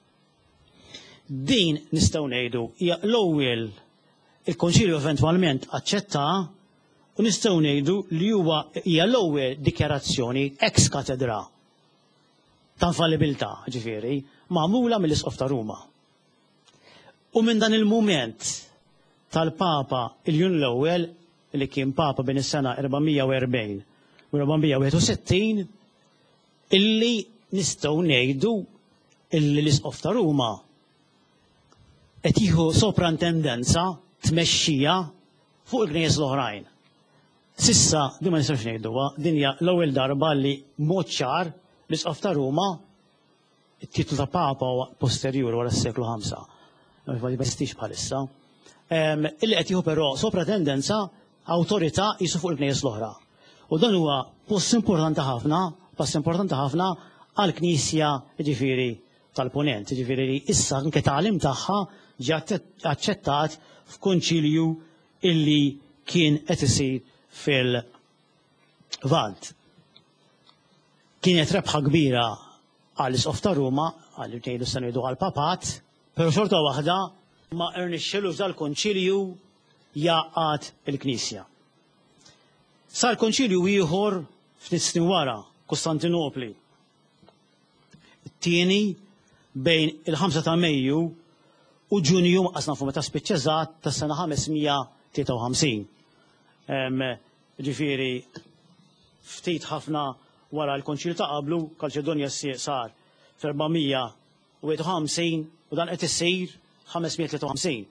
Din nistgħu ngħidu hija l-ewwel il-Konċilju eventwalment aċċetta u nistgħu ngħidu li huwa hija l-ewwel dikjarazzjoni ex katedra ta' infallibilità, ġifieri, magħmula mill-Isqof ta' Ruma. U minn dan il-mument tal-Papa il-Jun l-ewwel li kien Papa bejn is-sena erba'mija u erbgħin u erba'mija u wieħed u sittin illi nistgħu ngħidu illi l-Isqof ta' Ruma qed jieħu soprantendenza tmexxija fuq il-knejjes l-oħrajn. Sissa, din ma nistax ngħiduha, din hija l-ewwel darba li mod ċar l-Isqof ta' Ruma it-titlu ta' Papa huwa posterjur wara s-seklu ħamsa. Ma jistix bħalissa. Illi qed jieħu però soprantendenza awtorità qisu fuq il-knejjes l-oħra. U dan huwa post importanti ħafna, pass importanti ħafna għall-Knisja ġifieri tal-Punent, ġifieri li issa anke tagħlim tagħha ġie aċċettat f'kunċilju illi kien qed isir fil-Vant. Kienet rebħa kbira għall-Isqof ta' Ruma, għalli ngħidu se ngħidu għall-Papat, però xorta waħda ma rnexxelux dal-Konċilju jaqgħad il-Knisja. Sar konċilju ieħor ftit snin wara, Kostantinopli. It-tieni bejn il-ħamsa ta' Mejju u Ġunju qas nafu meta spiċċa eżatt tas-sena ħamesmija tlieta u ħamsin. Ġifieri ftit ħafna wara l-konċilju ta' qablu Kalċedonja sar f'erba'mija u wieħed u ħamsin u dan qed isir ħamesmija tlieta u ħamsin.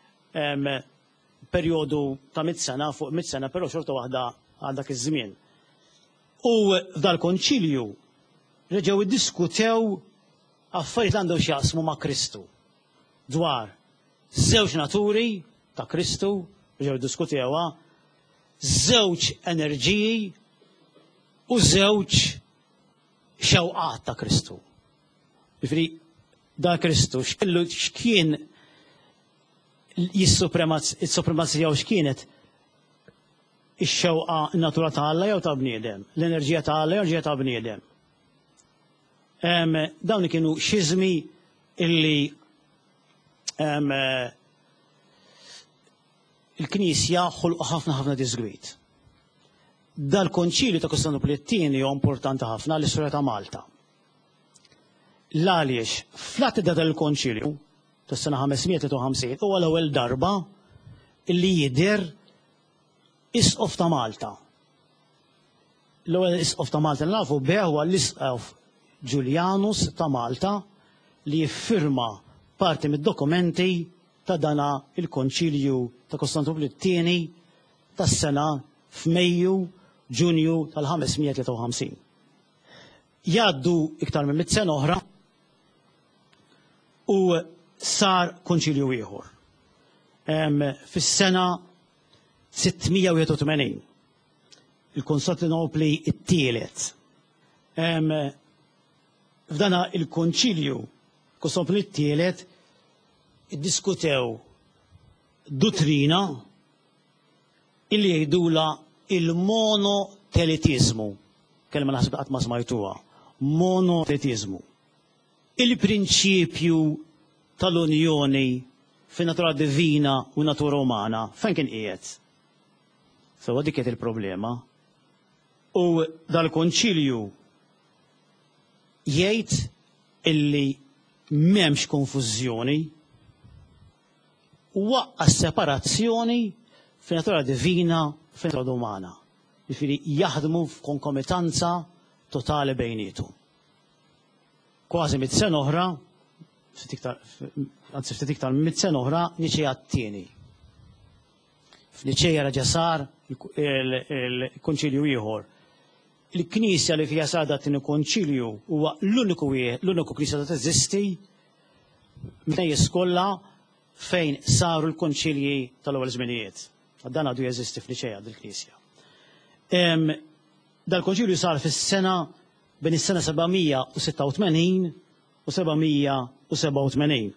Perjodu ta' mit sena fuq mit sena, però xorta waħda għal dak iż-żmien. U f'dal-konċilju reġgħu iddiskutew affarijiet li għandhom x'jaqsmu ma' Kristu. Dwar żewġ naturi ta' Kristu, reġgħu iddiskutewha, żewġ enerġiji u żewġ xewqat ta' Kristu. Ġifieri da' Kristu x'kellu x'kien jis-supremazija u x'kienet ix-xewqa n-natura ta' Alla jew ta' bniedem, l-enerġija ta' Alla jew l-enerġija ta' bniedem. Dawn kienu xiżmi illi il-Knisja ħolqu ħafna ħafna disgwit. Dal-Konċilju ta' Kostantinopli t-tieni huwa importanti ħafna l-istorja ta' Malta. L-għaliex fl-att dal-Konċilju tas-sena ħamesmija tlieta u ħamsin huwa l-ewwel darba illi jidher Isqof ta' Malta. L-ewwel Isqof ta' Malta nafu bih huwa l-Isqof Ġuljanus ta' Malta li jiffirma parti mid-dokumenti ta' dana il-Konċilju ta' Kostantinopli t-tieni tas-sena f'Mejju Ġunju tal-ħamesmija tlieta u ħamsin. Jgħaddu iktar minn mit sena oħra u sar konċilju ieħor. Fis-sena sittmija u wieħed u tmenin. Il-Kostantinopli t-tielet. F'dana il-konċilju Kostantinopli t-tielet iddiskutew dottrina illi jgħidula il-monotelitizmu. Kelma naħseb qatt ma smajtuha. Monotelitizmu. Il-prinċipju tal-unjoni fin-natura divina u natura umana fejn kien qiegħed. So dik kienet il-problema. U dal-konċilju jgħid illi m'hemmx konfużjoni u waqqa separazzjoni fin-natura divina u fin-natura umana. Jiġifieri jaħdmu f'konkomitanza totali bejnietu. Kważi mit sena oħra, anzi ftit iktar minn mit sena oħra, Niċeja t-tieni. F'Niċeja reġa' sar il-konċilju ieħor. Il-Knisja li fiha sar dat il-konċilju huwa l-uniku l-uniku Knisja li teżisti minn kollha fejn saru l-konċilji tal-ewwel żminijiet. Dan għadu jeżisti f'Niċeja dil-Knisja. Dal-konċilju sar fis-sena bejn is-sena sebgħimija u sitta u tmenin u sebgħimija u seba' u tmenin.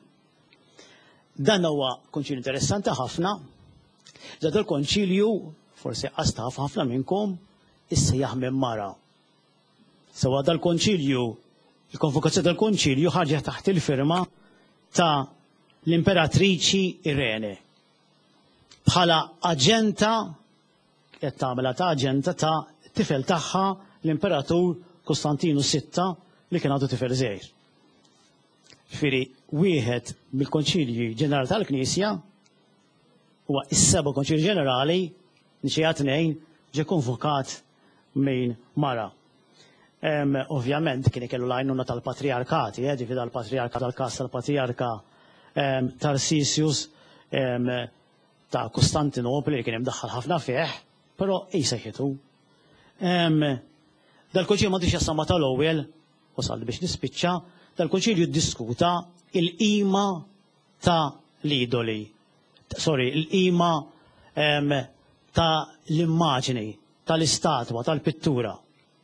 Dan huwa konċilju interessanti ħafna. Dan il-konċilju forsi qastaf ħafna minnkom issa jaħmem mara. Sewa dal-konċilju, il-konvokazzjoni tal-konċilju ħarġet taħt il-firma ta' l-Imperatriċi Irene bħala aġenta qed tagħmilha ta' aġenta ta' tifel tagħha l-Imperatur Kostantinu Sitta li kien għadu tifel żgħir. Ġifieri wieħed mill-Konċilji Ġenerali tal-Knisja huwa is-seba' Konċilji Ġenerali Niċejja tnejn ġie konvokat minn mara. Um, ovvjament kien ikellu l-għajnuna tal-patriarkati, eh, ġifieri tal-patriarka tal-kas tal-patriarka um, Tarsisius um, ta' Kostantinopoli li kien imdaħħal ħafna fih, però isa ħitu. Um, Dal-konċilju m'għandux jassama tal-ewwel, wasal biex nispiċċa, dal-konċilju ddiskuta il-qima ta' l-idoli. Sorry, il-qima um, ta' l-immaġini, tal-istatwa, tal-pittura.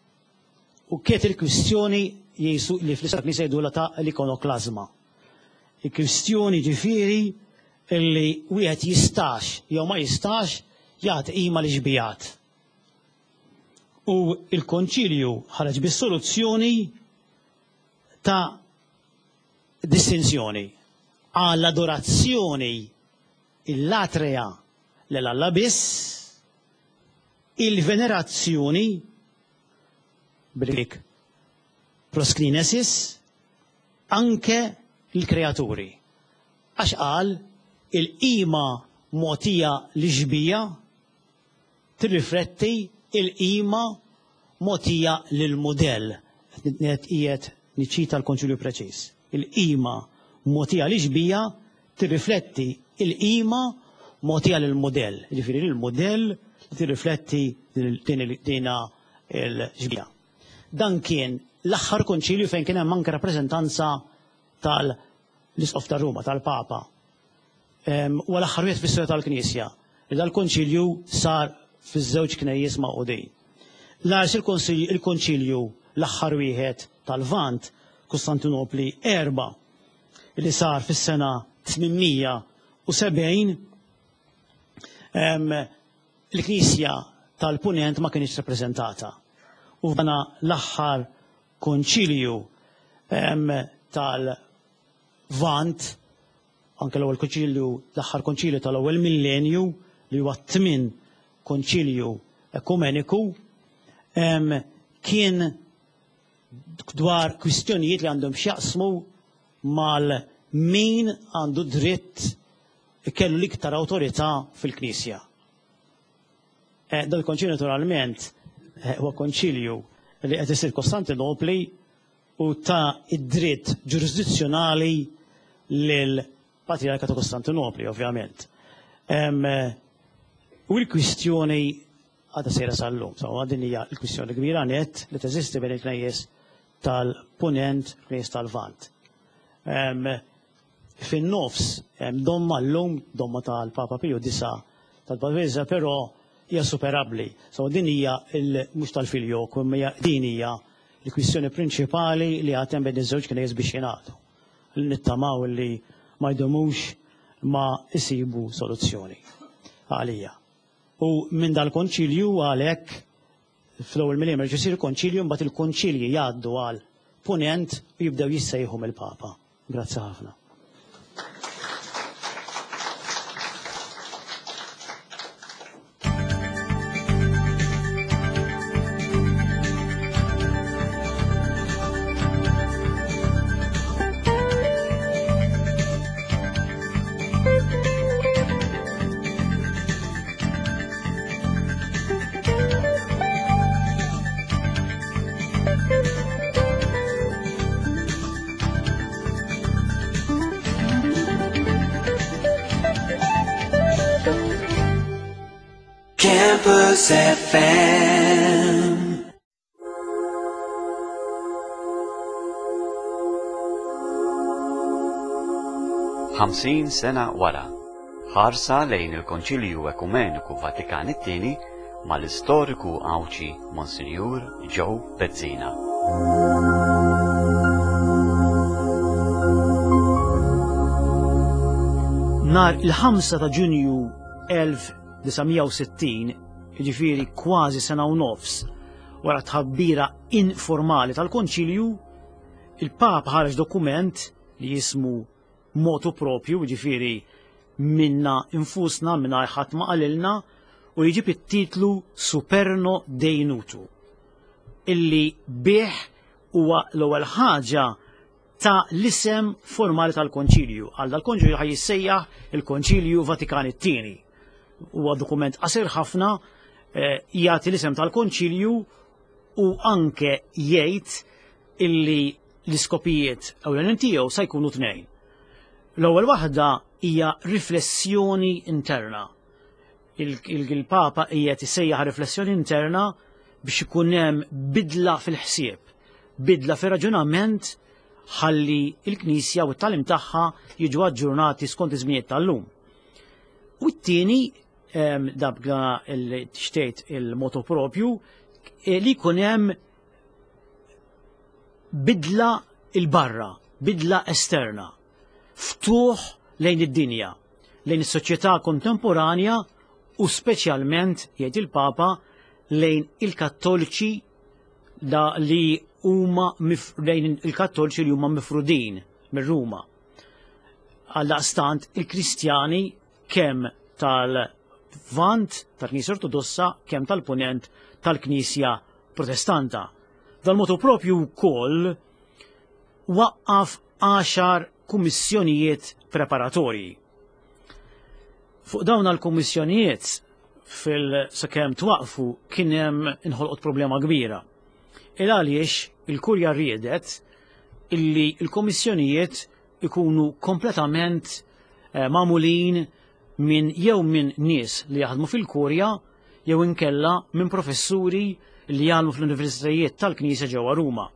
U kiet il-kwistjoni jisu li fl-istat li sejdu ta' l-ikonoklazma. Il-kwistjoni ġifieri illi wieħed jistax jew ma jistax jagħti qima li ġbijat. U il-konċilju ħareġ bis-soluzzjoni ta' distinzjoni għall-adorazzjoni il-latreja l-Alla biss, il-venerazzjoni bil-Grik proskinesis anke l-kreaturi. Għax qal il-qima mogħtija li ġbija tirrifletti il-qima mogħtija lill-mudell. Qiegħed niċċita l-konċilju preċiż. Il-qima mogħtija li ġbija tirrifletti il-qima mogħtija lill-mudell. Ġifieri lill-mudell tirrifletti dina l-ġbija. Dan kien l-aħħar konċilju fejn kien hemm anke rappreżentanza tal-Isqof ta' Ruma, tal-Papa. U l-aħħar wieħed fis-storja tal-Knisja. Dal-konċilju sar fiż-żewġ knejjes maqudin. L-għars il-konċilju l-aħħar wieħed tal-Vant Kostantinopli erba' li sar fis-sena tminmija u sebgħin l-Knisja tal-Punent ma kienx rappreżentata. U dana l-aħħar konċilju tal-Vant, anke l-ewwel konċilju, l-aħħar konċilju tal-ewwel millenju li huwa t-tmien konċilju ekumeniku, kien dwar kwistjonijiet li għandhom x'jaqsmu mal-min għandu dritt kellu l-iktar awtorità fil-Knisja. Dal-konċilju naturalment huwa konċilju li qed isir Kostantinopli u ta' id-dritt ġurisdizzjonali lil Patriarka ta' Kostantinopli, ovvjament. U l-kwistjoni għadha sejra sal-lum, so din hija l-kwistjoni kbira net li teżisti bejn il-knejjes tal-Punent u knejjes tal-Vant. Fin-nofs hemm domma llum, domma tal-Papa Piju disa tal-Papa Piju, però hija superabbli. So din hija mhux tal-filjok, imma din hija l-kwistjoni prinċipali li għad hemm bejn iż-żewġ knejjes biex jingħadu. Li nittamaw li ma jdumux ma isibu soluzzjoni għalija. U minn dal-konċilju għalhekk fl-ewwel mill-iemer ġisir konċilju mbagħad il-konċilji jgħaddu għal Punent u jibdew jissejħu mill-Papa. Grazzi ħafna. Campus F M. ħamsin sena wara, ħarsa lejn il-Konċilju Ekumeniku Vatikan it-tieni mal-istoriku Awċi Monsinjur Joe Bezzina. Nar il-ħamsa ta' Ġunju elf tisa' u sittin, jiġifieri kważi sena u nofs wara tħabbira informali tal-Konċilju, il-Papa ħareġ dokument li jismu motu propju, jiġifieri minna infusna minna ħadd ma qalilna, u jġib it-titlu Superno Dei Nutu, illi bih huwa l-ewwel ħaġa ta' l-isem formali tal-Konċilju. Għal dal-Konċilju ħaj jissejjaħ il-Konċilju Vatikani t-tieni. Huwa dokument qasir ħafna, jagħti l-isem tal-Konċilju u anke jgħid illi l-iskopijiet ewlenin tiegħu se jkunu tnejn. L-ewwel waħda hija riflessjoni interna. Il-Papa qiegħed isejjaħ riflessjoni interna biex ikun hemm bidla fil-ħsieb, bidla fir-raġunament ħalli il-Knisja u t-talim tagħha jiġu aġġurnati skont iż-żminijiet tal-lum. U t-tieni dabga l-xtejt il-motu propju li jkun hemm bidla il-barra, bidla esterna, ftuħ lejn id-dinja, lejn is-soċjetà kontemporanja u speċjalment jgħid il-Papa lejn il-Kattoliċi da li huma lejn il-Kattoliċi li huma mifrudin mir-Ruma. Għaldaqstant il-Kristjani kemm tal-Vant tal-Knisja Ortodossa kemm tal-Punent tal-Knisja Protestanta. Dal-motu propju wkoll waqqaf għaxar kummissjonijiet preparatorji. Fuq dawn għal-kummissjonijiet fil-sakemm twaqfu kien hemm inħolqot problema kbira. Il għaliex il-Kurja riedet illi il-kommissjonijiet ikunu kompletament eh, mamulin minn jew minn nies li jaħdmu fil-Kurja jew inkella minn professuri li jaħdmu fl-Universitajiet tal-Knisja ġewwa Ruma.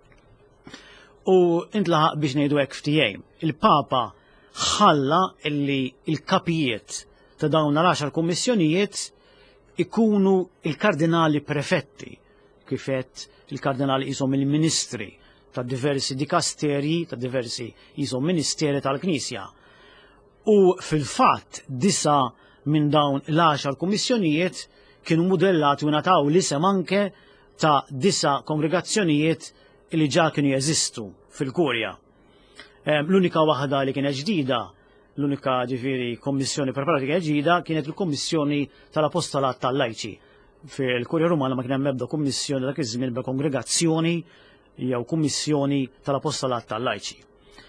U intlaħaq biex ngħidu hekk ftehim. Il-Papa ħalla illi il-kapijiet ta' dawn l-għaxar kommissjonijiet ikunu il-kardinali prefetti, kifet il-kardinali jisom il-ministri ta' diversi dikasterji, ta' diversi jisom ministeri tal-Knisja. U fil-fatt disa minn dawn l-għaxar kommissjonijiet kienu modellati u nataw l-isem anke ta' disa kongregazzjonijiet li ġa kienu jeżistu fil-Kurja. L-unika waħda li kienet ġdida, l-unika ġifiri kommissjoni preparatorja ġdida kienet il-Kommissjoni tal-Apostolat tal-Lajċi. Fil-Kurja Rumana ma kien hemm ebda kummissjoni dak iż-żmien b'kongregazzjoni jew kummissjoni tal-Apostolat tal-Lajċi.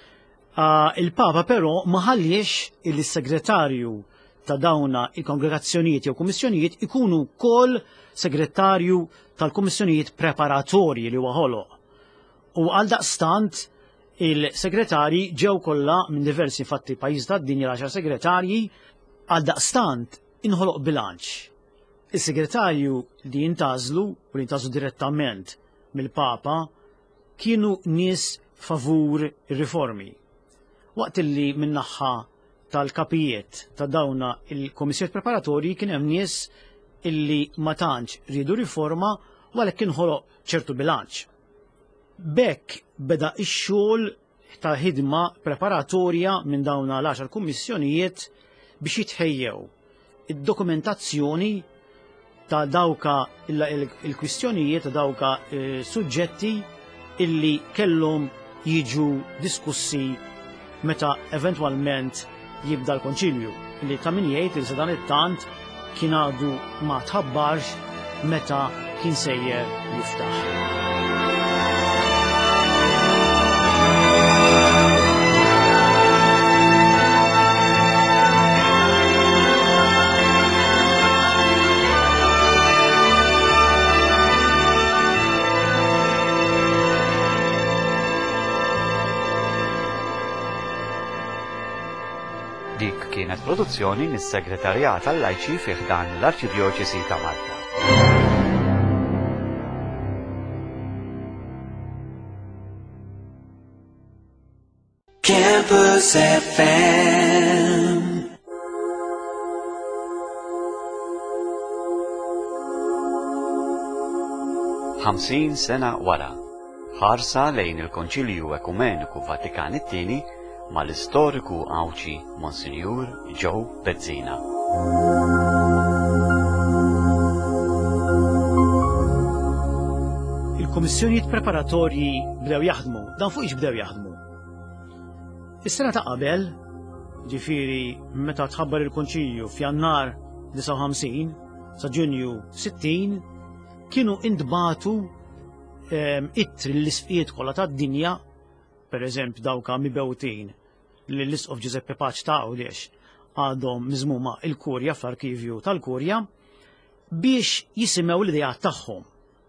Il-Papa però ma ħallix il-segretarju ta' dawna il-kongregazzjonijiet jew kummissjonijiet ikunu wkoll segretarju tal-kummissjonijiet preparatorji li huwa ħoloq. U għaldaqstant il-segretarji ġew kollha minn diversi fatti pajjiż tad-dinja l-għaxar segretarji, għaldaqstant inħoloq bilanċ. Is-segretarju li jintażlu u li jintażlu direttament mill-Papa kienu nies favur ir-riformi. Waqt li min-naħa tal-kapijiet ta' dawna il-Komissjoni Preparatorji kien hemm nies illi ma tantx riedu riforma u għalhekk inħoloq ċertu bilanċ. Bekk beda ix-xogħol ta' ħidma preparatorja minn dawna l-għaxar kummissjonijiet biex jitħejjew id-dokumentazzjoni ta' dawka il-kwistjonijiet ta' dawka suġġetti illi kellhom jiġu diskussi meta eventwalment jibda l-Konċilju, illi ta' min jgħid il dan it-tant kien għadu ma tħabbarx meta kien sejjer jiftaħ. Dik kienet produzzjoni mis-Segretarjat tal-Lajċi fih dan l-Arċidjoċesi ta' Malta. Campus F M ħamsin sena wara, ħarsa lejn il-Konċilju Ekumeniku Vatikan it-tieni mal-istoriku Awċi Monsinjur Joe Bezzina. Il-Kummissjonijiet preparatorji bdew jaħdmu, dan fuq ix bdew jaħdmu. Is-sena ta' qabel, ġifieri meta tħabbar il-Konċilju f'Jannar disa' u ħamsin sa' Ġunju sittin, kienu intbatu ittri l-isfijiet kollha tad-dinja, pereżempju dawk mibewtin li l-Isqof Giuseppe Paċ ta' għawdex għadhom miżmuma il-Kurja fl-arkivju tal-Kurja biex jisimgħu l-idejat tagħhom.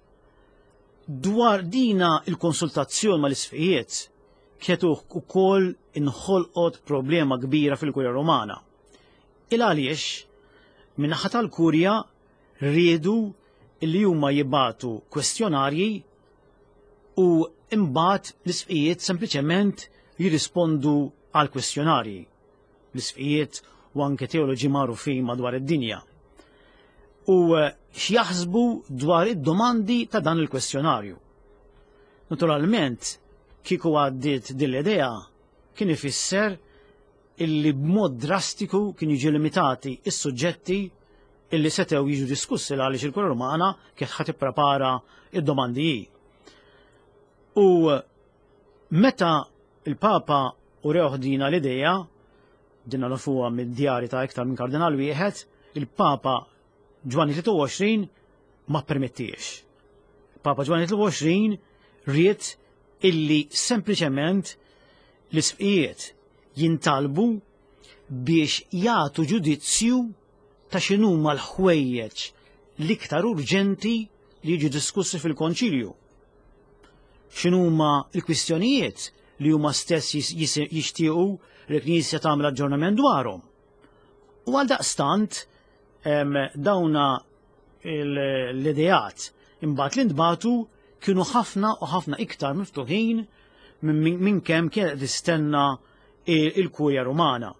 Dwar dina il-konsultazzjoni mal-isfijiet kienet ukoll inħolqot problema kbira fil-Kurja Romana. Il għaliex min-naħa tal-Kurja riedu li huma jibbatu kwestjonarji u imbagħad l-isfijiet sempliċement jirrispondu għal kwestjonarji. L-isfijiet u anke teoloġi magħrufin madwar id-dinja. U x'jaħsbu dwar id-domandi ta' dan il-kwestjonarju. Naturalment, kieku għaddiet din l-idea kien ifisser illi b'mod drastiku kien jiġu limitati is-suġġetti illi setew jiġu diskussi għaliex il-Kurja Romana kienet ħadd tipprepara id-domandi. U meta il-Papa urewh dina l-idea, dinna nafuha mid-djari ta' iktar minn kardinal wieħed, il-Papa Ġwanni tlieta u għoxrin ma permettiex. Il-Papa Ġwanni tlieta u għoxrin ried illi sempliċement l-isfijiet jintalbu biex jagħtu ġudizzju ta' x'inhuma l-ħwejjeġ l-iktar urġenti li jiġu diskussi fil-Konċilju. X'inhuma l-kwistjonijiet li huma stess jixtiequ li l-Knisja tagħmel aġġornament dwarhom. U għaldaqstant dawna l-idejat imbagħad li ntbagħtu kienu ħafna u ħafna iktar miftuħin minn kemm kienet tistenna il-Kurja Romana.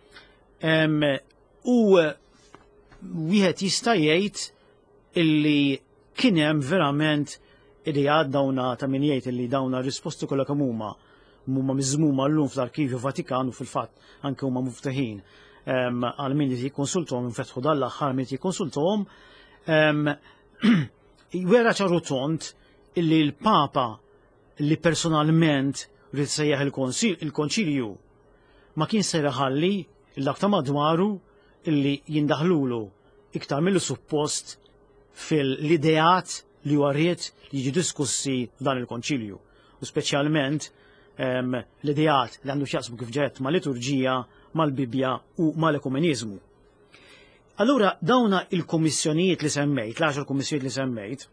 U wieħed jista' jgħid illi kien hemm verament idejat dawna ta' min jgħid illi dawna risposti kollha kemm huma huma miżmuma llum fl-Arkivju Vatikan u fil-fatt anke huma muftuħin għal min jikkonsultuhom infetħu dan l-aħħar min jikkonsultuhom. Wera ċaru tont illi l-Papa li personalment rrid sejjaħ il-Konċilju ma kien se jħalli il-dak ta' madwaru illi jindaħlulu iktar mill suppost fil-ideat li warriet li jiġu diskussi f'dan il-Konċilju. U speċjalment l-ideat li għandu xjaqsmu kif ġet ma' liturġija, mal-Bibja u mal-Ekumenizmu. Allura dawna il-kommissjonijiet li semmejt, l-għaxar kommissjonijiet li semmejt,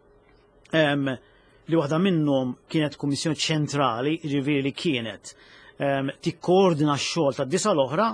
li waħda minnhom kienet kommissjoni ċentrali, ġifieri li kienet tikkoordina x-xogħol tad-disa l-oħra,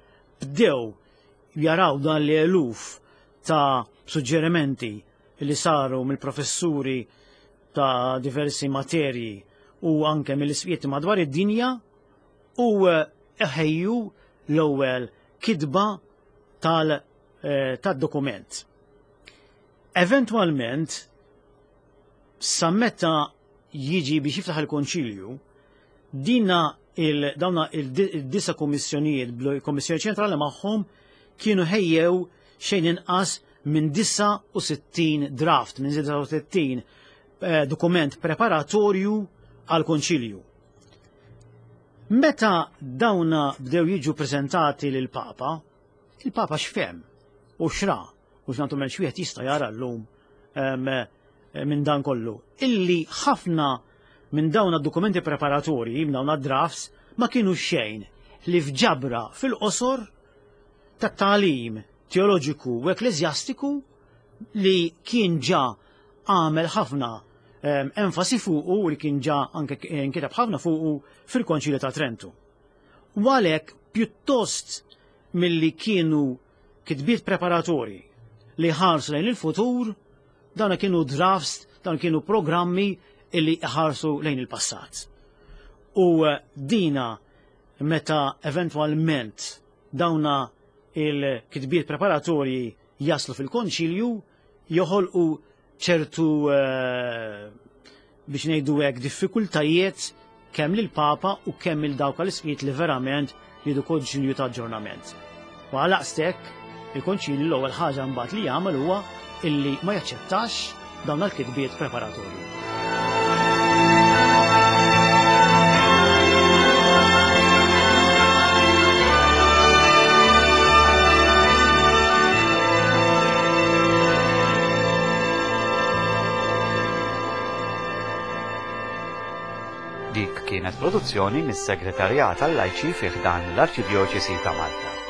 bdew jaraw dan li eluf ta' suġġerimenti li saru mill-professuri ta' diversi materji u anke mill-isfijiet madwar id-dinja u eħejju l-ewwel kitba tal-dokument. Eventwalment, sa meta jiġi biex jiftaħ il-Konċilju, dina dawna il-disa kommissjonijiet, il-Kommissjoni ċentrali magħhom kienu ħejjew xejn inqas minn disa u sittin draft, minn disa u sittin dokument preparatorju għal-Konċilju. Meta dawna bdew jiġu prezentati lil papa il-Papa x'fehm u xra u x'natument x'wieħed jista' jara llum minn dan kollu. Illi ħafna minn dawn id-dokumenti preparatorji, minn dawn id-drafts, ma kienu xejn li fġabra fil-qosor tat-tagħlim teoloġiku u ekleżjastiku li kien ġa għamel ħafna enfasi fuqu u li kien ġa anke nkiteb ħafna fuqu fil-Konċilju ta' Trentu. U għalhekk pjuttost milli kienu kitbiet preparatorji li ħarsu lejn il-futur, dawn kienu drafts, dawn kienu programmi illi ħarsu lejn il-passat. U dina meta eventwalment dawna il-kitbiet preparatorji jaslu fil-Konċilju joħolqu ċertu biex ngħidu hekk diffikultajiet kemm lill-Papa u kemm il dawk l-ismijiet li verament jridu konċilju ta' aġġornament. U għalaqstek il-konċilju l-ewwel ħaġa mbagħad li jagħmel huwa illi ma jaċċettax dawn il-kitbiet preparatorji. Dik kienet produzzjoni mis-Segretarjat tal-Lajċi fih dan l-Arċidjoċesi ta' Malta.